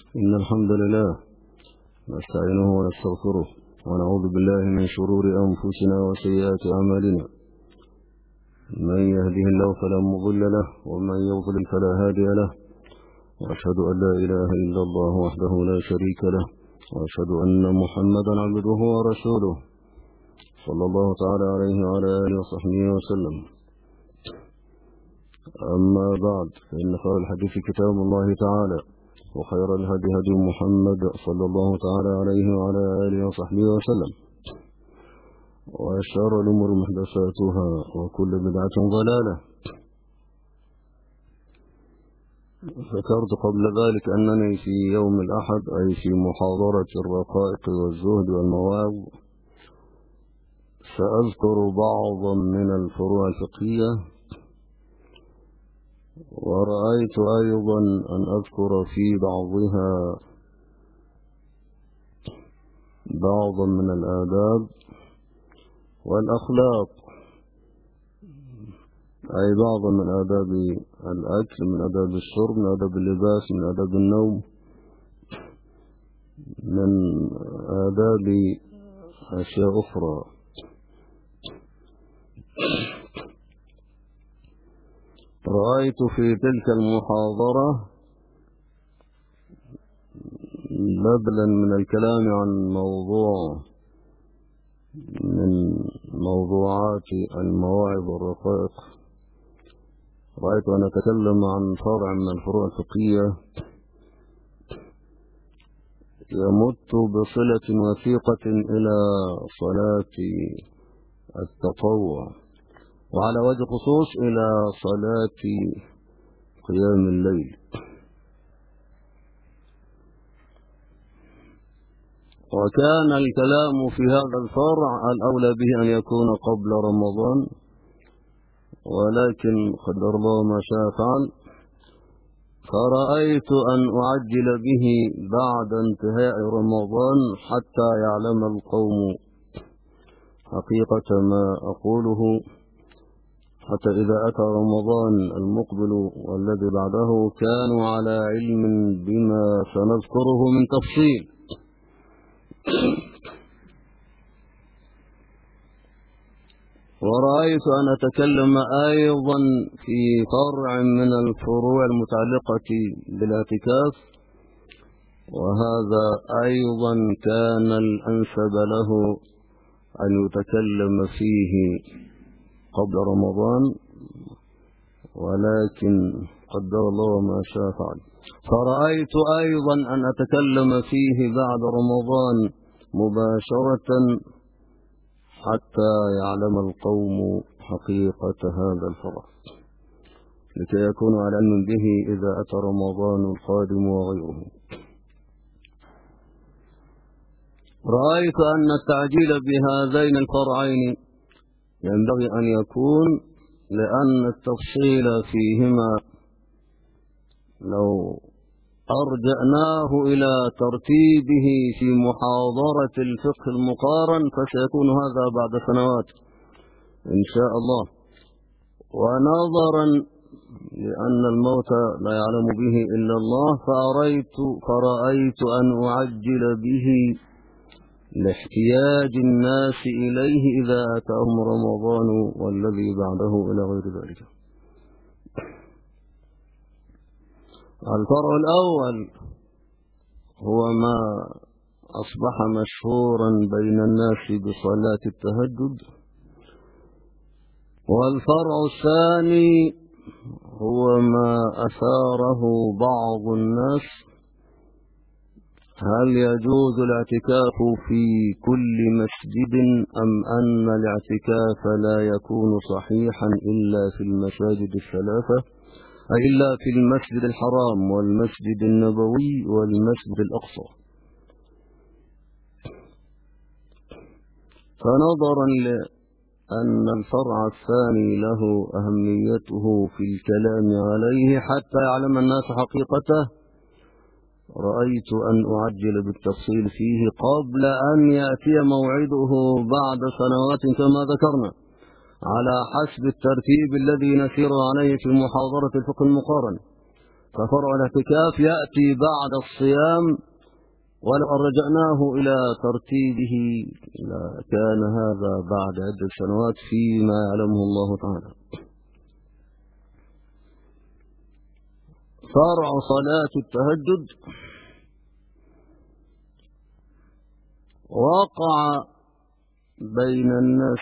إن الحمد لله نستعينه ونستغفره ونعوذ بالله من شرور أنفسنا وسيئات أعمالنا. من يهده الله فلا مضل له ومن يضلل فلا هادي له، وأشهد أن لا إله إلا الله وحده لا شريك له، وأشهد أن محمدا عبده ورسوله صلى الله تعالى عليه وعلى آله وصحبه وسلم. أما بعد، فإن خير الحديث كتاب الله تعالى، وخير الهدي هدي محمد صلى الله تعالى عليه وعلى آله وصحبه وسلم، وشر الأمور محدثاتها وكل بدعة ضلالة. ذكرت قبل ذلك أنني في يوم الأحد، أي في محاضرة الرقائق والزهد والمواعظ، سأذكر بعضا من الفروع الفقهية، ورأيت أيضا أن أذكر في بعضها بعضا من الآداب والأخلاق، أي بعضا من آداب الأكل، من آداب الشرب، من آداب اللباس، من آداب النوم، من آداب أشياء أخرى. رأيت في تلك المحاضرة بدلا من الكلام عن موضوع من موضوعات المواعظ والرقائق، رأيت أن أتكلم عن فرع من الفروع الفقهية يمت بصلة وثيقة إلى صلاة التطوع، وعلى وجه خصوص إلى صلاة قيام الليل. وكان الكلام في هذا الفرع الأولى به أن يكون قبل رمضان، ولكن قدر الله ما شاء فعل، فرأيت أن أعجل به بعد انتهاء رمضان حتى يعلم القوم حقيقة ما أقوله، حتى إذا أتى رمضان المقبل والذي بعده كانوا على علم بما سنذكره من تفصيل. ورأيت أن أتكلم أيضا في فرع من الفروع المتعلقة بالاعتكاف، وهذا أيضا كان الأنسب له أن يتكلم فيه قبل رمضان، ولكن قدر الله ما شاء فعل. فرأيت أيضا أن أتكلم فيه بعد رمضان مباشرة حتى يعلم القوم حقيقة هذا الفرع، لكي يكونوا على علم به إذا أتى رمضان القادم وغيره. رأيت أن التعجيل بهذين الفرعين ينبغي أن يكون، لأن التفصيل فيهما لو أرجعناه إلى ترتيبه في محاضرة الفقه المقارن فسيكون هذا بعد سنوات إن شاء الله. ونظرا لأن الموت لا يعلم به إلا الله، فرأيت أن أعجل به لاحتياج الناس إليه إذا أتاهم رمضان والذي بعده إلى غير ذلك. الفرع الأول هو ما أصبح مشهورا بين الناس بصلاة التهجد، والفرع الثاني هو ما أثاره بعض الناس: هل يجوز الاعتكاف في كل مسجد أم أن الاعتكاف لا يكون صحيحا إلا في المساجد الثلاثة، أي إلا في المسجد الحرام والمسجد النبوي والمسجد الأقصى؟ فنظرا لأن الفرع الثاني له أهميته في الكلام عليه حتى يعلم الناس حقيقته، رأيت أن أعجل بالتفصيل فيه قبل أن يأتي موعده بعد سنوات كما ذكرنا، على حسب الترتيب الذي نسير عليه في محاضرة الفقه المقارن. ففرع الاعتكاف يأتي بعد الصيام، ولو رجعناه إلى ترتيبه كان هذا بعد عدة سنوات فيما يعلمه الله تعالى. فرع صلاة التهجد وقع بين الناس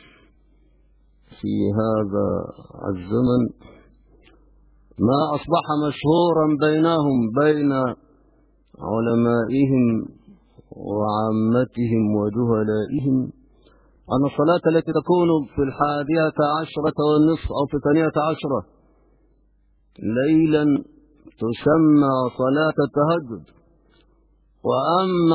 في هذا الزمن ما أصبح مشهورا بينهم بين علمائهم وعامتهم وجهلائهم، أن الصلاة التي تكون في 11:30 أو في 12 ليلا تسمى صلاة التهجد، وأما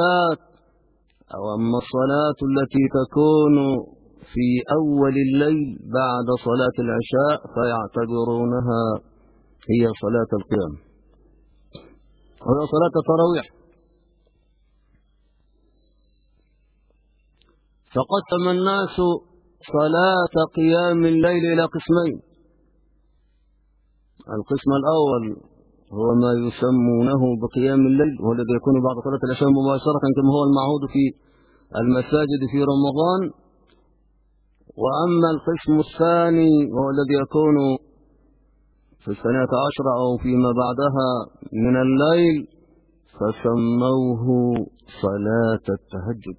الصلاة التي تكون في أول الليل بعد صلاة العشاء فيعتبرونها هي صلاة القيام وهي صلاة التراويح. فقسم الناس صلاة قيام الليل إلى قسمين. القسم الأول هو ما يسمونه بقيام الليل، وهو الذي يكون بعد صلاة العشاء مباشرة كما هو المعهود في المساجد في رمضان. وأما القسم الثاني وهو الذي يكون في 12 أو فيما بعدها من الليل فسموه صلاة التهجد،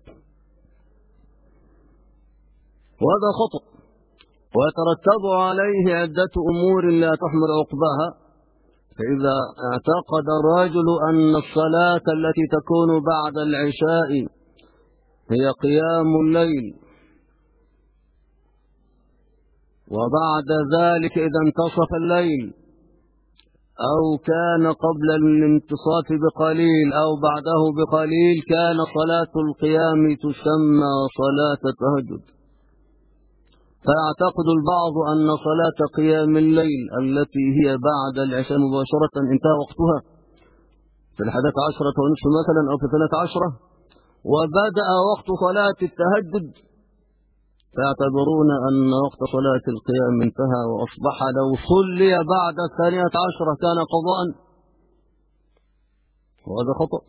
وهذا خطأ، ويترتب عليه عدة أمور لا تحمل عقباها. فإذا اعتقد الرجل أن الصلاة التي تكون بعد العشاء هي قيام الليل، وبعد ذلك إذا انتصف الليل أو كان قبل الانتصاف بقليل أو بعده بقليل كان صلاة القيام تسمى صلاة التهجد. فيعتقد البعض أن صلاة قيام الليل التي هي بعد العشاء مباشرة انتهى وقتها في 11:30 مثلا أو في 13 وبدأ وقت صلاة التهجد، فيعتبرون أن وقت صلاة القيام انتهى وأصبح لو صلي بعد 12 كان قضاء، وهذا خطأ.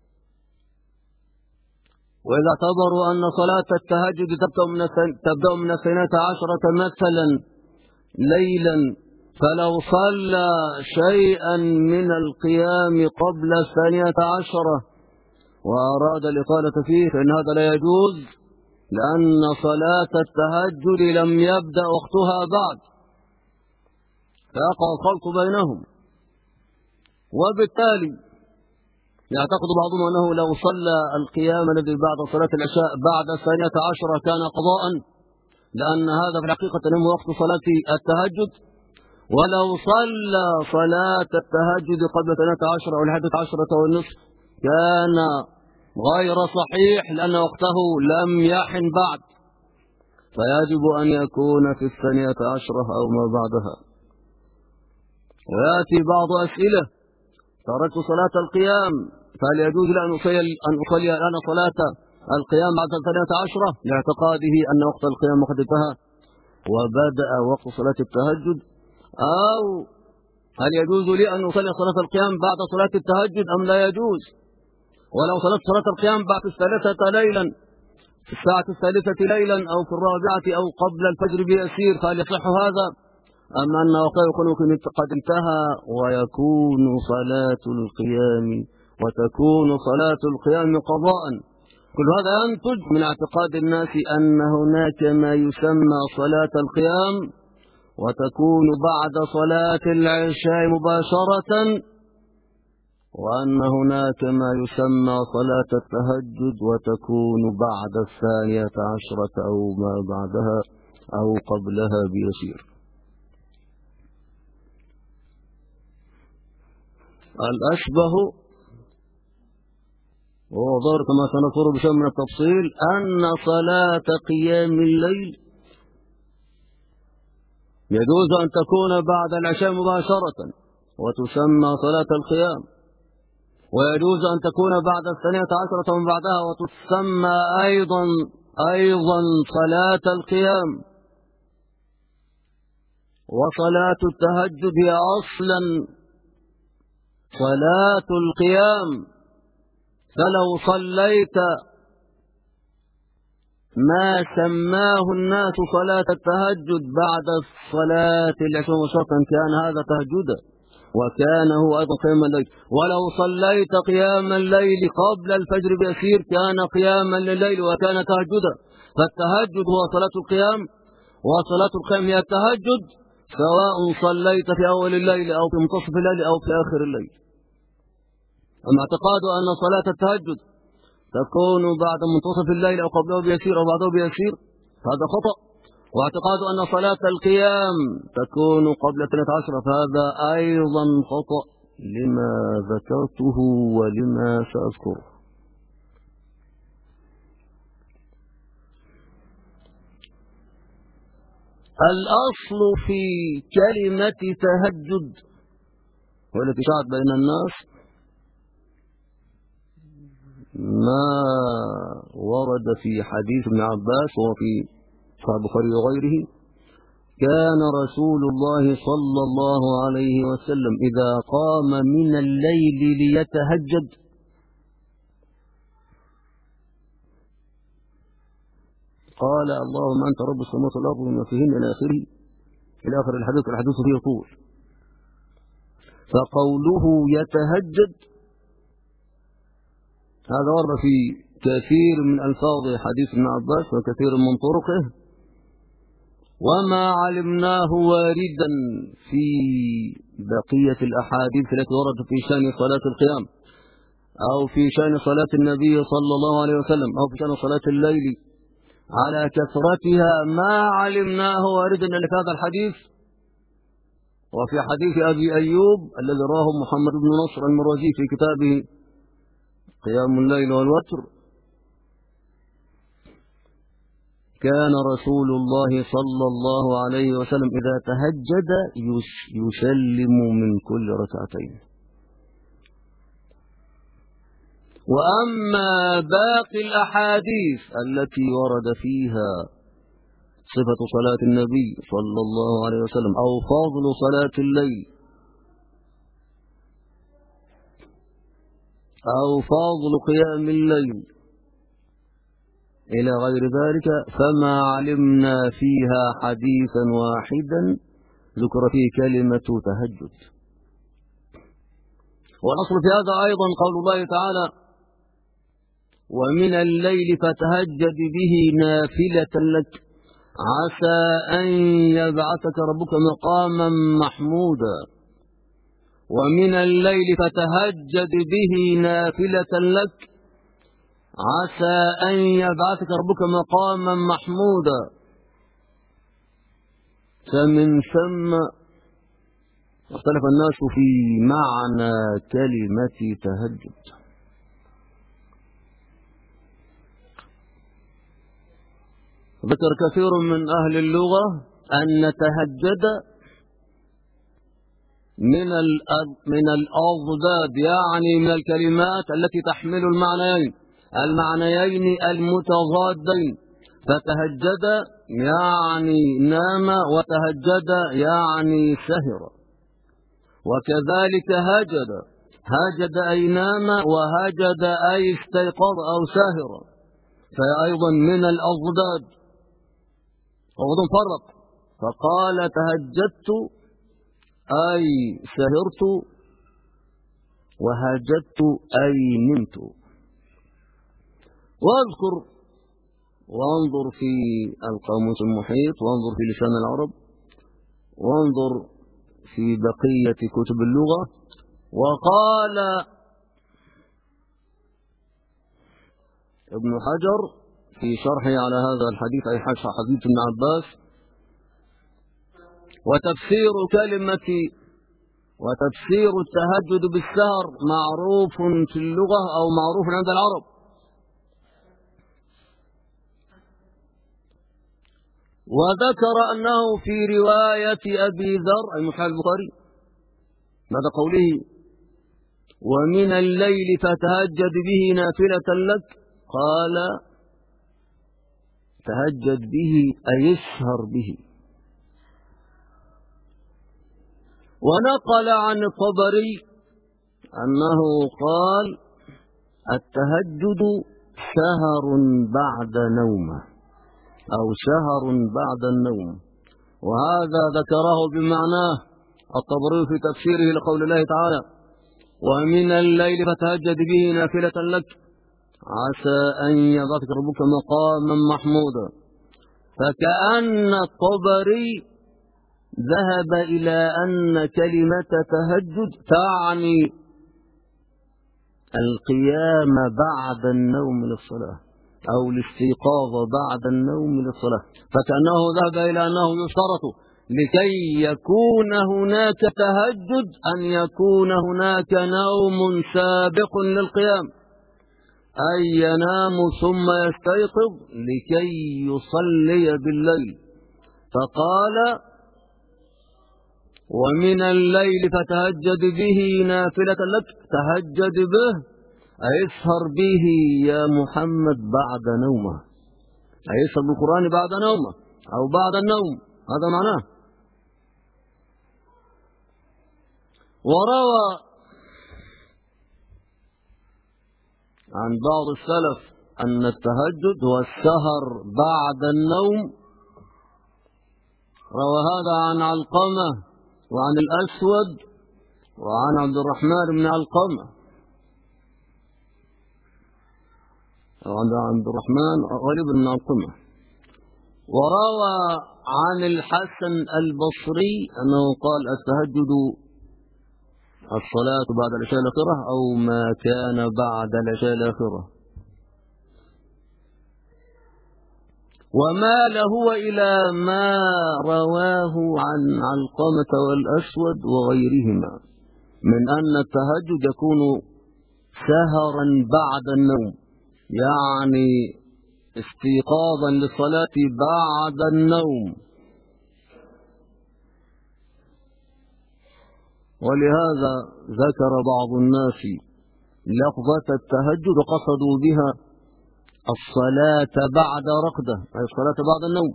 وإذا اعتبروا أن صلاة التهجد تبدأ من 12 مثلا ليلا، فلو صلى شيئا من القيام قبل 12 وأراد الإطالة فيه فإن هذا لا يجوز، لأن صلاة التهجد لم يبدأ وقتها بعد، فيقع الخلط بينهم. وبالتالي يعتقد بعضهم أنه لو صلى القيام الذي بعد صلاة العشاء بعد 12 كان قضاء، لأن هذا في الحقيقة هو وقت صلاة التهجد. ولو صلى صلاة التهجد قبل 12 أو 11:30 كان غير صحيح، لأن وقته لم يحن بعد، فيجب أن يكون في 12 أو ما بعدها. ويأتي بعض أسئلة: تركت صلاة القيام فهل يجوز لي أن أصلي الآن صلاة القيام بعد 12 لاعتقاده أن وقت القيام قد انتهى وبدأ وقت صلاة التهجد؟ أو هل يجوز لي أن أصلي صلاة القيام بعد صلاة التهجد أم لا يجوز؟ ولو صليت صلاة القيام بعد 3 ليلا في الساعة 3 ليلا أو في 4 أو قبل الفجر بيسير فهل يصح هذا؟ أم أن وقت يكون قد انتهى ويكون صلاة القيام وتكون صلاة القيام قضاء؟ كل هذا ينتج من اعتقاد الناس أن هناك ما يسمى صلاة القيام وتكون بعد صلاة العشاء مباشرة، وأن هناك ما يسمى صلاة التهجد وتكون بعد 12 أو ما بعدها أو قبلها بيسير. الأشبه وهو ظاهر كما سنذكر بشيء من التفصيل أن صلاة قيام الليل يجوز أن تكون بعد العشاء مباشرة وتسمى صلاة القيام، ويجوز أن تكون بعد 12 ومن بعدها وتسمى أيضا صلاة القيام. وصلاة التهجد هي أصلا صلاة القيام، فلو صليت ما سماه الناس صلاة التهجد بعد صلاة العشاء مباشرة كان هذا تهجدا، وكان هو أيضا قيام الليل. ولو صليت قيام الليل قبل الفجر بيسير كان قياما لليل وكان تهجدا. فالتهجد هو صلاة القيام، وصلاة القيام هي التهجد، سواء صليت في أول الليل أو في منتصف الليل أو في آخر الليل. أما اعتقاد أن صلاة التهجد تكون بعد منتصف الليل أو قبله بيسير أو بعده بيسير هذا خطأ، واعتقاد أن صلاة القيام تكون قبل 13 فهذا أيضا خطأ لما ذكرته ولما سأذكره. الأصل في كلمة تهجد والتي شاعت بين الناس ما ورد في حديث ابن عباس وفي صحيح البخاري وغيره: كان رسول الله صلى الله عليه وسلم إذا قام من الليل ليتهجد قال: اللهم أنت رب السماوات والأرض وما فيهن إلى آخر الحديث، والحديث فيه طول. فقوله يتهجد هذا ورد في كثير من ألفاظ حديث ابن عباس وكثير من طرقه، وما علمناه واردا في بقية الأحاديث التي وردت في شأن صلاة القيام أو في شأن صلاة النبي صلى الله عليه وسلم أو في شأن صلاة الليل على كثرتها، ما علمناه واردا إلا في هذا الحديث وفي حديث أبي أيوب الذي رواه محمد بن نصر المروزي في كتابه قيام الليل والوتر: كان رسول الله صلى الله عليه وسلم إذا تهجد يسلم من كل ركعتين. وأما باقي الأحاديث التي ورد فيها صفة صلاة النبي صلى الله عليه وسلم أو فضل صلاة الليل أو فضل قيام الليل إلى غير ذلك فما علمنا فيها حديثا واحدا ذكر فيه كلمة تهجد. والأصل في هذا أيضا قول الله تعالى: ومن الليل فتهجد به نافلة لك عسى أن يبعثك ربك مقاما محمودا. ومن الليل فتهجد به نافلة لك عسى أن يبعثك ربك مقاما محمودا. فمن ثم اختلف الناس في معنى كلمة تهجد. ذكر كثير من أهل اللغة أن تهجد من الأضداد، يعني من الكلمات التي تحمل المعنيين المتضادين. فتهجد يعني نام، وتهجد يعني سهر. وكذلك هجد أي نام، وهجد أي استيقظ أو سهر، فأيضا من الأضداد. وغض فرق فقال تهجدت أي سهرت، وهجدت أي نمت. وانظر في القاموس المحيط، وانظر في لسان العرب، وانظر في بقية كتب اللغة. وقال ابن حجر في شرحه على هذا الحديث أي حديث ابن عباس: وتفسير التهجد بالسهر معروف في اللغة أو معروف عند العرب. وذكر أنه في رواية أبي ذر المحال البخاري بعد قوله: ومن الليل فتهجد به نافلة لك، قال: تهجد به أي اسهر به. ونقل عن الطبري أنه قال التهجد سهر بعد نومه أو سهر بعد النوم، وهذا ذكره بمعناه الطبري في تفسيره لقول الله تعالى ومن الليل فتهجد به نافلة لك عسى أن يبعثك ربك مقاما محمودا. فكأن الطبري ذهب إلى أن كلمة تهجد تعني القيام بعد النوم للصلاة أو الاستيقاظ بعد النوم للصلاة، فكأنه ذهب إلى أنه يشترط لكي يكون هناك تهجد أن يكون هناك نوم سابق للقيام، أي ينام ثم يستيقظ لكي يصلي بالليل. فقال ومن الليل فتهجد به نافلة لك، تهجد به أي اسهر به يا محمد بعد نومه، أي اسهر بالقرآن بعد نومه أو بعد النوم، هذا معناه. وروى عن بعض السلف أن التهجد هو السهر بعد النوم، روى هذا عن علقمة وعن الأسود وعن عبد الرحمن بن علقمة وعن عبد الرحمن غالب بن علقمة. وروى عن الحسن البصري أنه قال التهجد الصلاة بعد العشاء الآخرة أو ما كان بعد العشاء الآخرة. ومال هو إلى ما رواه عن علقمة والأسود وغيرهما من أن التهجد يكون سهرا بعد النوم، يعني استيقاظا للصلاة بعد النوم. ولهذا ذكر بعض الناس لفظة التهجد وقصدوا بها الصلاة بعد رقدة، أي الصلاة بعد النوم.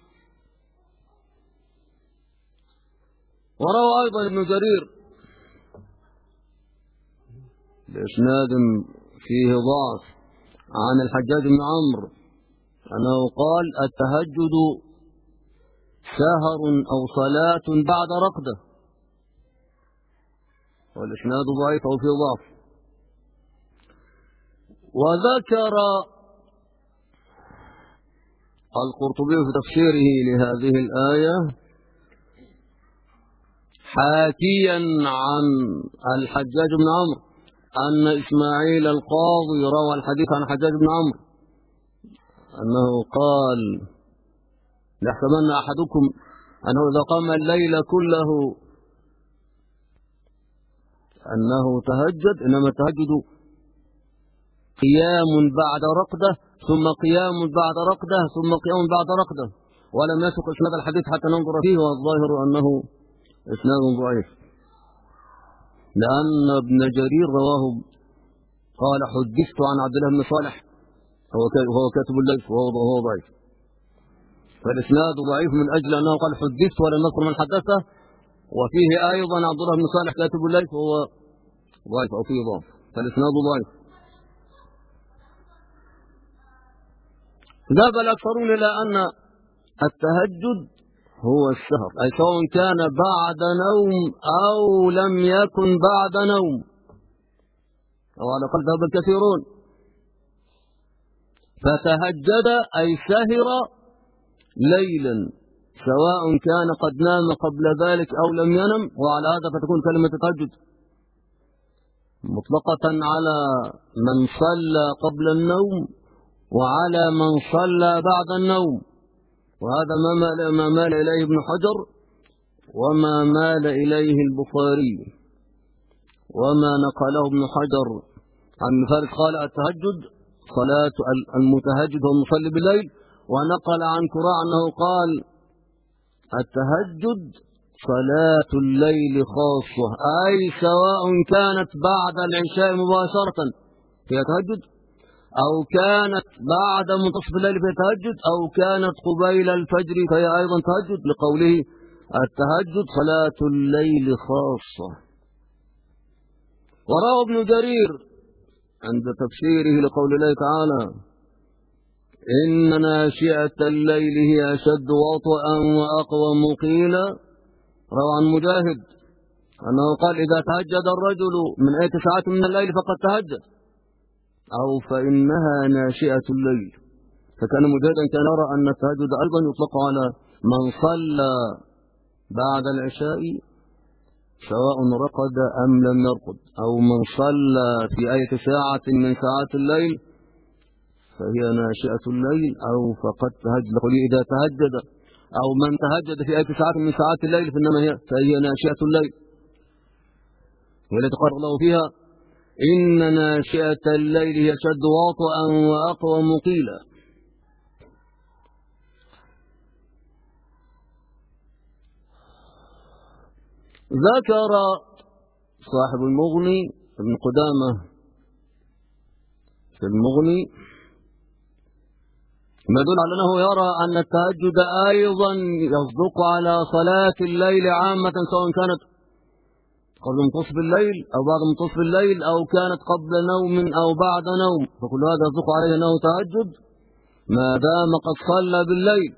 وروى أيضا ابن جرير بإسناد فيه ضعف عن الحجاج بن عمرو أنه قال التهجد سهر أو صلاة بعد رقدة، والإسناد ضعيف أو فيه ضعف. وذكر القرطبي في تفسيره لهذه الآية حاكيا عن الحجاج بن عمرو أن إسماعيل القاضي روى الحديث عن الحجاج بن عمرو أنه قال يحسبن أحدكم أنه إذا قام الليل كله أنه تهجد، إنما التهجد قيام بعد رقدة ثم قيام بعد رقدة ثم قيام بعد رقدة، ولم يسق إسناد الحديث حتى ننظر فيه، والظاهر أنه إسناد ضعيف، لأن ابن جرير رواه قال حدثت عن عبد الله بن صالح وهو كاتب الليث وهو ضعيف، فالإسناد ضعيف من أجل أنه قال حدثت ولم نذكر من حدثه، وفيه أيضا عبد الله بن صالح كاتب الليث وهو ضعيف أو فيه ضعف، فالإسناد ضعيف. ذهب الأكثرون إلى أن التهجد هو السهر، أي سواء كان بعد نوم أو لم يكن بعد نوم، أو على الأقل ذهب الكثيرون. فتهجد أي سهر ليلا، سواء كان قد نام قبل ذلك أو لم ينم، وعلى هذا فتكون كلمة التهجد مطلقة على من صلى قبل النوم وعلى من صلى بعد النوم، وهذا ما مال إليه ابن حجر وما مال إليه البخاري، وما نقله ابن حجر عن فارس قال التهجد صلاة المتهجد هو المصلي بالليل، ونقل عن كراع أنه قال التهجد صلاة الليل خاصة، أي سواء كانت بعد العشاء مباشرة فيها تهجد، أو كانت بعد منتصف الليل فيها تهجد، أو كانت قبيل الفجر فهي أيضا تهجد، لقوله التهجد صلاة الليل خاصة. وروى ابن جرير عند تفسيره لقول الله تعالى إن ناشئة الليل هي أشد وطئا وأقوم قيلا، روى عن مجاهد أنه قال إذا تهجد الرجل من 8 ساعات من الليل فقد تهجد، أو فإنها ناشئة الليل. فكان مجاهدا كان يرى أن التهجد أيضا يطلق على من صلى بعد العشاء سواء رقد أم لم يرقد، أو من صلى في أي ساعة من ساعات الليل فهي ناشئة الليل، أو فقد تهجد. لقوله إذا تهجد أو من تهجد في أي ساعة من ساعات الليل فهي ناشئة الليل، والتي قال الله فيها إن ناشئة الليل هي أشد وطئا وأقوم قيلا. ذكر صاحب المغني ابن قدامة في المغني ما يدل على أنه يرى أن التهجد أيضا يصدق على صلاة الليل عامة، سواء كانت قبل منتصف الليل أو بعد منتصف الليل أو كانت قبل نوم أو بعد نوم، فكل هذا يصدق عليه أنه تهجد ما دام قد صلى بالليل.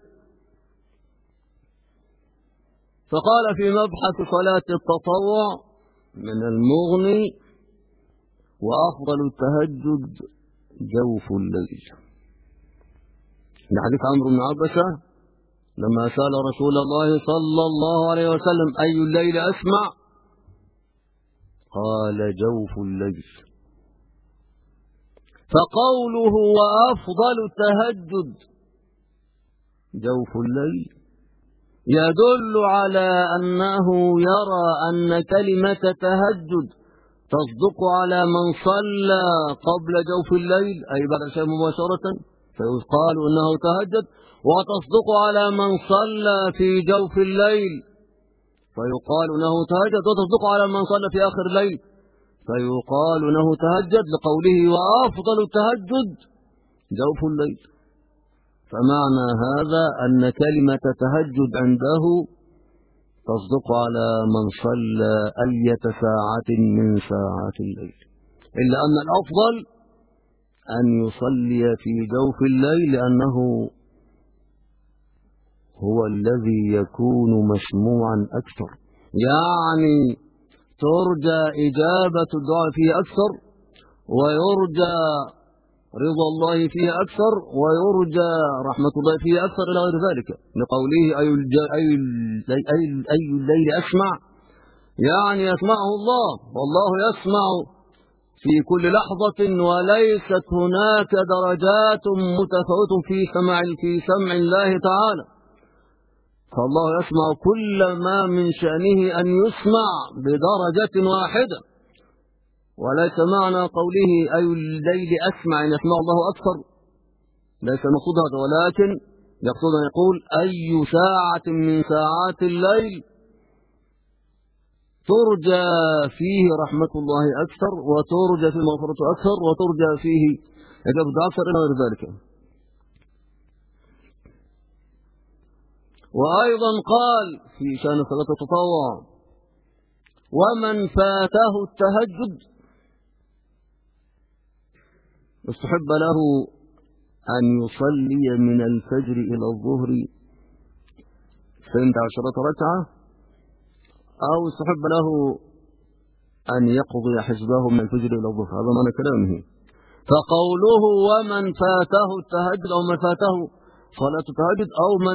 فقال في مبحث صلاة التطوع من المغني وأفضل التهجد جوف الليل، لحديث عمرو بن عبسة لما سأل رسول الله صلى الله عليه وسلم أي الليل أسمع قال جوف الليل. فقوله وأفضل التهجد جوف الليل يدل على أنه يرى أن كلمة تهجد تصدق على من صلى قبل جوف الليل أي بعد العشاء مباشرة فيقال أنه تهجد، وتصدق على من صلى في جوف الليل فيقال أنه تهجد، وتصدق على من صلى في آخر الليل فيقال أنه تهجد، لقوله وأفضل التهجد جوف الليل. فمعنى هذا أن كلمة تهجد عنده تصدق على من صلى أية ساعة من ساعات الليل، إلا أن الأفضل أن يصلي في جوف الليل لأنه هو الذي يكون مسموعا أكثر، يعني ترجى إجابة الدعاء فيه أكثر، ويرجى رضا الله فيه أكثر، ويرجى رحمة الله فيه أكثر إلى غير ذلك، لقوله أي الليل أسمع، يعني يسمعه الله، والله يسمع في كل لحظة، وليست هناك درجات متفاوتة في سمع الله تعالى، فالله يسمع كل ما من شأنه أن يسمع بدرجة واحدة، وليس معنى قوله أي الليل أسمع أن يسمع الله أكثر، ليس المقصود هذا، ولكن يقصد أن يقول أي ساعة من ساعات الليل ترجى فيه رحمة الله أكثر، وترجى فيه مغفرته أكثر، وترجى فيه إجابة أكثر إلى غير ذلك. وأيضا قال في شأن صلاة التطوع ومن فاته التهجد استحب له أن يصلي من الفجر إلى الظهر 12 ركعة، أو استحب له أن يقضي حسبه من الفجر إلى الظهر، هذا معنى كلامه. فقوله ومن فاته التهجد أو من فاته صلاة التهجد أو من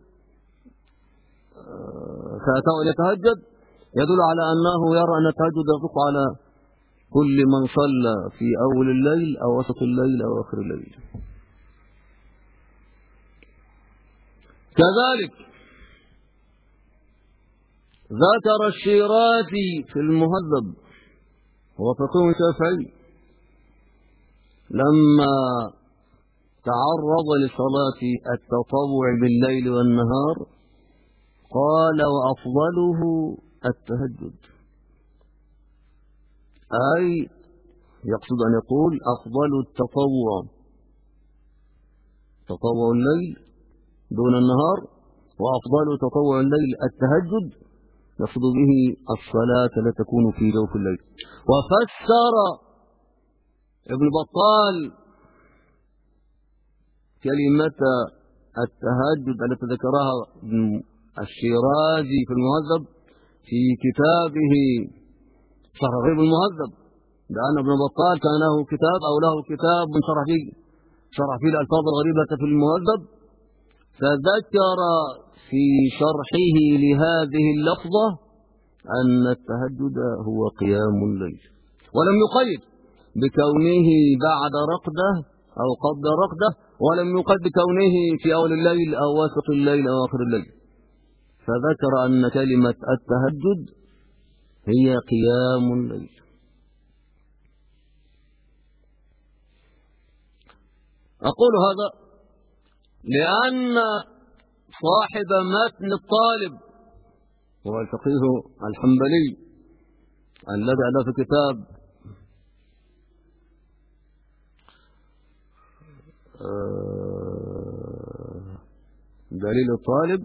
فاته أن يتهجد يدل على أنه يرى أن التهجد يطلق على كل من صلى في أول الليل أو وسط الليل أو آخر الليل. كذلك ذكر الشيرازي في المهذب هو فقيه شافعي لما تعرض لصلاة التطوع بالليل والنهار قال وأفضله التهجد، أي يقصد أن يقول أفضل التطوع تطوع الليل دون النهار، وأفضل تطوع الليل التهجد، يقصد به الصلاة التي تكون في جوف الليل. وفسر ابن بطال كلمة التهجد التي ذكرها ابن الشيرازي في المهذب في كتابه شرح غريب المهذب، لأن ابن بطال كان له كتاب أو له كتاب شرح فيه الألفاظ الغريبة في المهذب، فذكر في شرحه لهذه اللفظة أن التهجد هو قيام الليل، ولم يقيد بكونه بعد رقدة أو قبل رقدة، ولم يقيد بكونه في أول الليل أو وسط الليل أو آخر الليل، فذكر أن كلمة التهجد هي قيام الليل. أقول هذا لأن صاحب متن الطالب هو الفقيه الحنبلي الذي ألف كتاب دليل الطالب،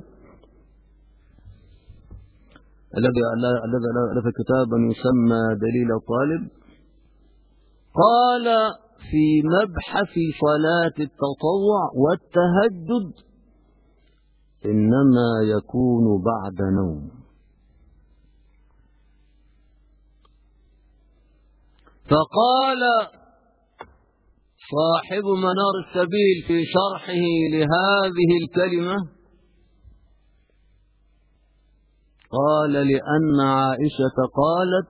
الذي ألف كتابا يسمى دليل الطالب، قال في مبحث صلاة التطوع والتهجد إنما يكون بعد نوم. فقال صاحب منار السبيل في شرحه لهذه الكلمة، قال لأن عائشة قالت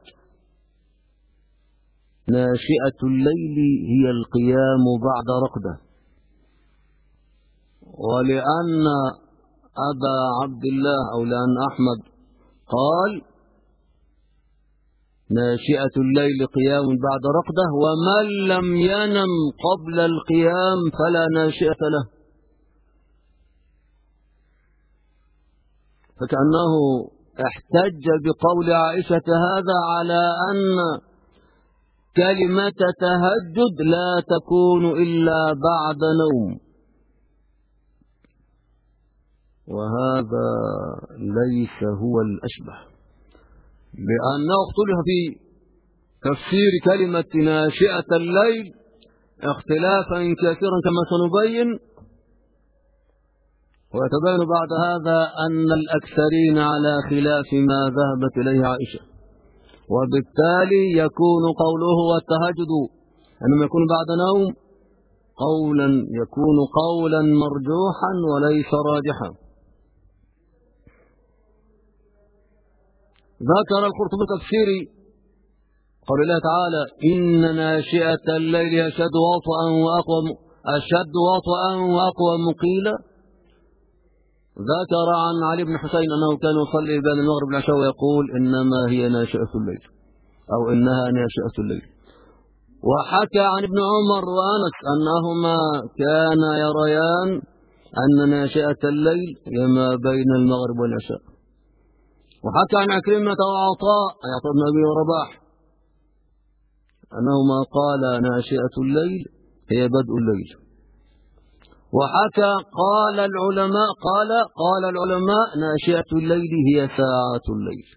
ناشئة الليل هي القيام بعد رقدة، ولأن أبا عبد الله أو لأن أحمد قال ناشئة الليل قيام بعد رقدة، ومن لم ينم قبل القيام فلا ناشئة له. فكأنه احتج بقول عائشة هذا على أن كلمة تهجد لا تكون إلا بعد نوم، وهذا ليس هو الأشبه، لأنه اختلف في تفسير كلمة ناشئة الليل اختلافا كثيرا كما سنبين، ويتبين بعد هذا أن الأكثرين على خلاف ما ذهبت إليه عائشة، وبالتالي يكون قوله والتهجد أنما يكون بعد نوم يكون قولا مرجوحا وليس راجحا. ذكر القرطبي تفسيري قول الله تعالى إن ناشئة الليل أشد وطئا وأقوى مقيلا، ذكر عن علي بن حسين أنه كان يصلي بين المغرب والعشاء ويقول إنما هي ناشئة الليل أو إنها ناشئة الليل. وحكى عن ابن عمر وأنس أنهما كانا يريان أن ناشئة الليل هي ما بين المغرب والعشاء. وحكى عن عكرمة وعطاء بن أبي رباح أنهما قال ناشئة الليل هي بدء الليل. وحكى قال العلماء ناشئة الليل هي ساعة الليل.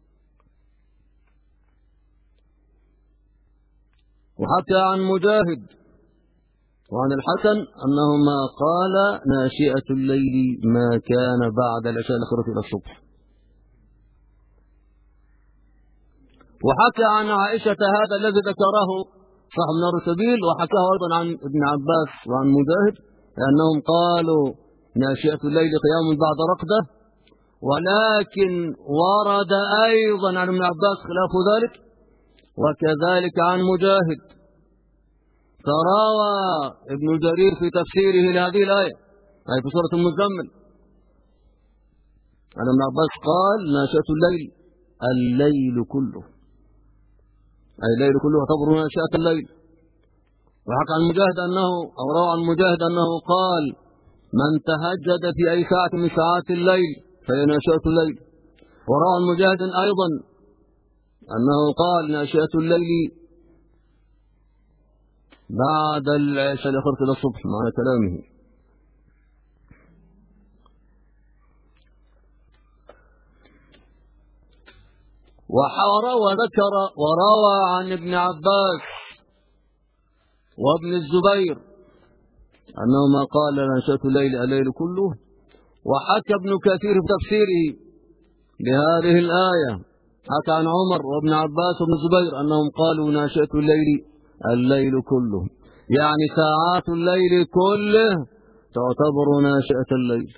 وحكى عن مجاهد وعن الحسن أنهما قال ناشئة الليل ما كان بعد العشاء الأخيرة إلى الصبح. وحكى عن عائشة هذا الذي ذكره صاحب منار السبيل، وحكاه أيضا عن ابن عباس وعن مجاهد لأنهم قالوا ناشئة الليل قيام بعد رقدة، ولكن ورد أيضا عن ابن عباس خلاف ذلك، وكذلك عن مجاهد. فروى ابن جرير في تفسيره لهذه الآية أي في سورة المزمل عن ابن عباس قال ناشئة الليل كله، أي الليل كله يعتبر ناشئة الليل. وحكى عن مجاهد روى عن مجاهد أنه قال من تهجد في أي ساعة من ساعات الليل فهي ناشئة الليل. وروى عن مجاهد أيضا أنه قال ناشئة الليل بعد العشاء الأخيرة إلى الصبح معنى كلامه. وذكر وروى عن ابن عباس وابن الزبير أنهما قال نشأة الليل كله. وحكى ابن كثير في تفسيره لهذه الآية، حكى عن عمر وابن عباس وابن الزبير أنهم قالوا نشأة الليل كله، يعني ساعات الليل كله تعتبر ناشئة الليل.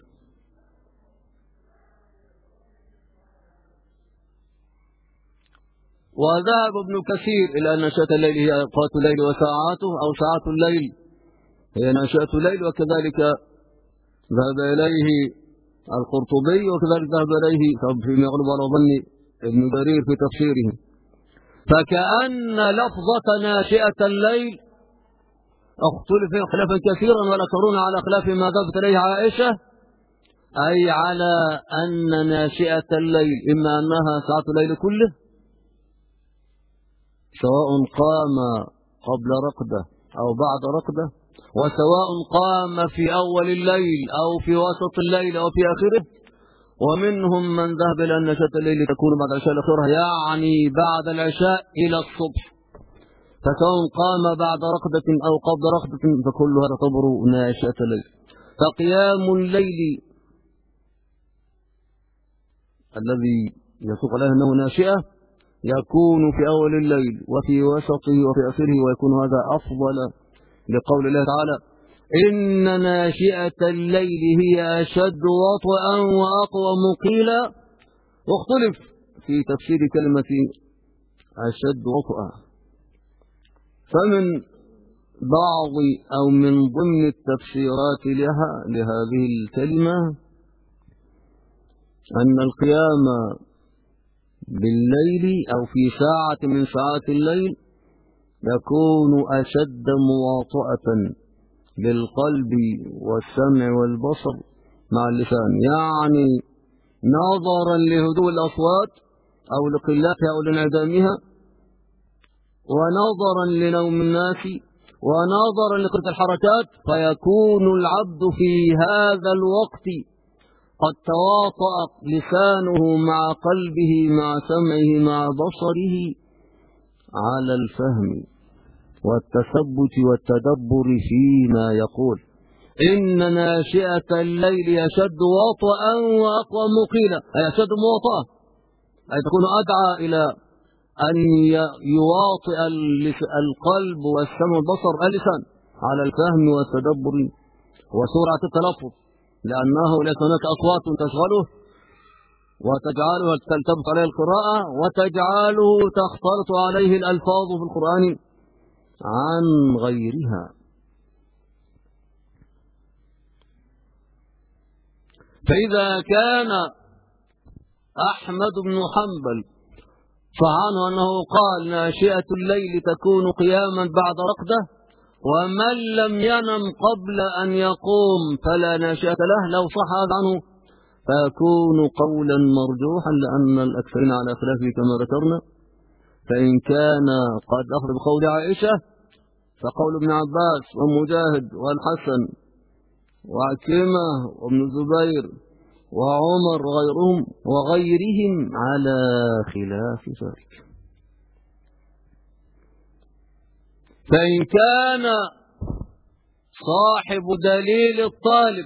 وذهب ابن كثير إلى أن ناشئة الليل هي أوقات الليل وساعاته، أو ساعات الليل هي ناشئة الليل، وكذلك ذهب إليه القرطبي، وكذلك ذهب إليه فيما يغلب على ظن ابن جرير في تفسيره. فكأن لفظة ناشئة الليل اختلف فيه خلافا كثيرا، والأكثرون على خلاف ما ذهبت إليه عائشة، أي على أن ناشئة الليل إما أنها ساعة الليل كله سواء قام قبل رقدة أو بعد رقدة، وسواء قام في أول الليل أو في وسط الليل أو في آخره. ومنهم من ذهب إلى أن ناشئة الليل تكون بعد العشاء الأخيرة، يعني بعد العشاء إلى الصبح، فسواء قام بعد رقدة أو قبل رقدة فكلها تعتبر ناشئة الليل. فقيام الليل الذي يسوق عليه أنه ناشئة يكون في أول الليل وفي وسطه وفي آخره، ويكون هذا أفضل لقول الله تعالى إن ناشئة الليل هي أشد وطئا وأقوم قيلا. واختلف في تفسير كلمة أشد وطئا، فمن بعض أو من ضمن التفسيرات لهذه الكلمة أن القيام بالليل أو في ساعة من ساعات الليل يكون أشد مواطأة للقلب والسمع والبصر مع اللسان، يعني نظرا لهدوء الأصوات أو لقلتها أو لانعدامها، ونظرا لنوم الناس، ونظرا لقلة الحركات، فيكون العبد في هذا الوقت قد تواطأ لسانه مع قلبه مع سمعه مع بصره على الفهم والتثبت والتدبر فيما يقول. إن ناشئة الليل يشد وطئا وأقوم قيلا، أي يشد مواطأة، أي تكون أدعى إلى أن يواطئ القلب والسمع والبصر اللسان على الفهم والتدبر وسرعة التلفظ، لأنه ليس هناك أصوات تشغله وتجعله تلتبس عليه القراءة وتجعله تختلط عليه الألفاظ في القرآن عن غيرها. فإذا كان أحمد بن حنبل فعنه أنه قال ناشئة الليل تكون قياما بعد رقدة، ومن لم ينم قبل أن يقوم فلا ناشئة له، لو صح هذا عنه فيكون قولا مرجوحا لأن الأكثرين على خلافه كما ذكرنا. فإن كان قد أخذ بقول عائشة فقول ابن عباس ومجاهد والحسن وعكرمة وابن الزبير وعمر وغيرهم على خلاف ذلك. فإن كان صاحب دليل الطالب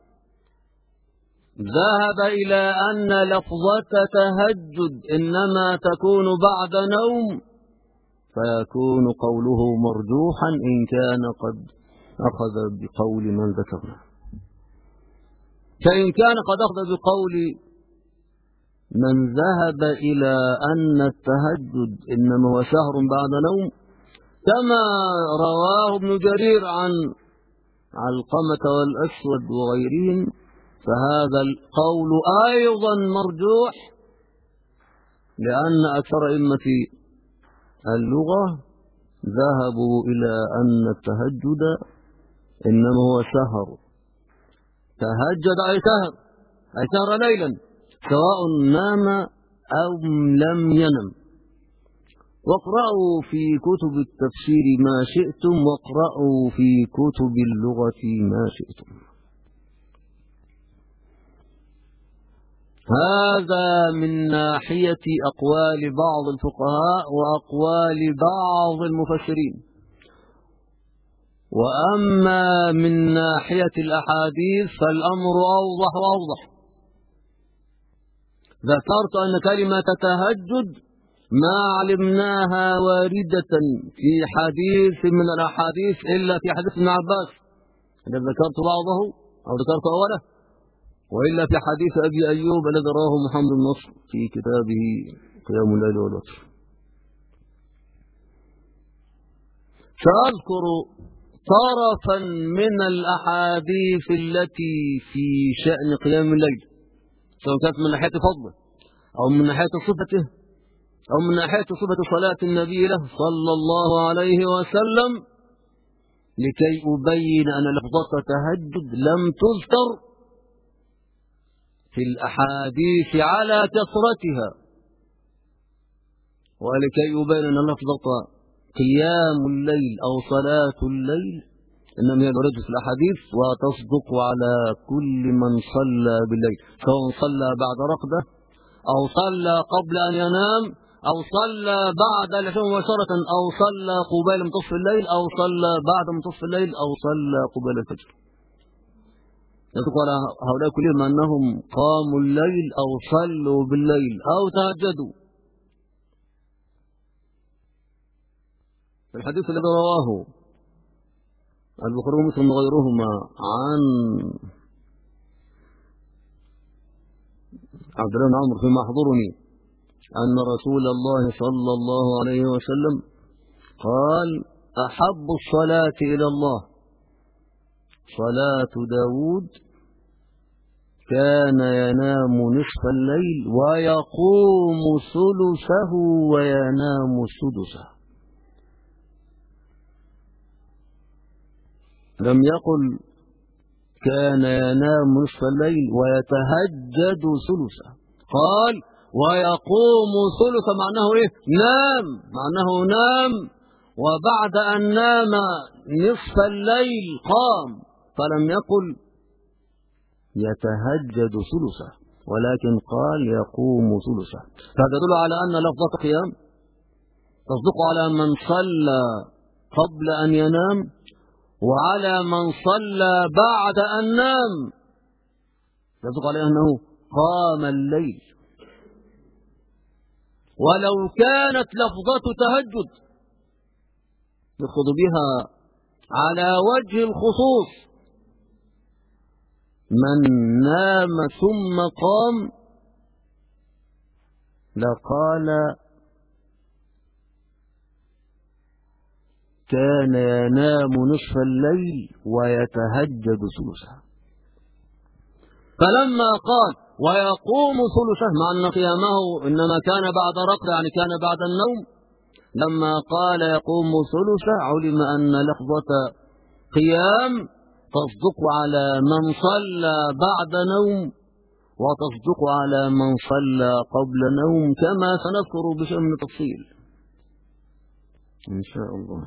ذهب إلى أن لفظة تهجد إنما تكون بعد نوم فيكون قوله مرجوحا إن كان قد أخذ بقول من ذكرنا. فإن كان قد أخذ بقول من ذهب إلى أن التهجد إنما هو سهر بعد نوم كما رواه ابن جرير عن علقمة والأسود وغيرهم، فهذا القول أيضا مرجوح، لأن أكثر أئمة اللغة ذهبوا إلى أن التهجد إنما هو سهر. تهجد أي سهر ليلا، سواء نام أو لم ينم. واقرأوا في كتب التفسير ما شئتم، واقرأوا في كتب اللغة ما شئتم. هذا من ناحية أقوال بعض الفقهاء وأقوال بعض المفسرين. وأما من ناحية الأحاديث فالأمر أوضح وأوضح. ذكرت أن كلمة تهجد ما علمناها واردة في حديث من الأحاديث إلا في حديث ابن عباس، إذا ذكرت بعضه أو ذكرت أوله، وإلا في حديث أبي أيوب الذي رواه محمد بن نصر في كتابه قيام الليل والوتر. سأذكر طرفا من الأحاديث التي في شأن قيام الليل، سواء كانت من ناحية فضله أو من ناحية صفته أو من ناحية صفة صلاة النبي له صلى الله عليه وسلم، لكي أبين أن لفظة تهجد لم تذكر في الأحاديث على كثرتها، ولكي يبين أن لفظة قيام الليل أو صلاة الليل إنما هي الورد في الأحاديث وتصدق على كل من صلى بالليل، سواء صلى بعد رقدة أو صلى قبل أن ينام أو صلى بعد العشاء مباشرة أو صلى قبيل منتصف الليل أو صلى بعد منتصف الليل أو صلى قبيل الفجر. يذكر على هؤلاء كلهم أنهم قاموا الليل أو صلوا بالليل أو تهجدوا. الحديث الذي رواه البخاري ومسلم وغيرهما عن عبد الله بن عمرو فيما يحضرني أن رسول الله صلى الله عليه وسلم قال: أحب الصلاة إلى الله صلاة داود كان ينام نصف الليل ويقوم ثلثه وينام سدسه. لم يقل كان ينام نصف الليل ويتهجد ثلثه، قال ويقوم ثلثه، معناه ايه؟ نام، معناه نام وبعد أن نام نصف الليل قام، فلم يقل يتهجد ثلثه ولكن قال يقوم ثلثه. فهذا يدل على أن لفظة قيام تصدق على من صلى قبل أن ينام وعلى من صلى بعد أن نام، يصدق عليه أنه قام الليل. ولو كانت لفظة تهجد يأخذ بها على وجه الخصوص من نام ثم قام لقال كان ينام نصف الليل ويتهجد ثلثه. فلما قال ويقوم ثلثه مع أن قيامه إنما كان بعد رقد، يعني كان بعد النوم، لما قال يقوم ثلثه علم أن لفظة قيام تصدق على من صلى بعد نوم وتصدق على من صلى قبل نوم، كما سنذكر بشيء من التفصيل إن شاء الله.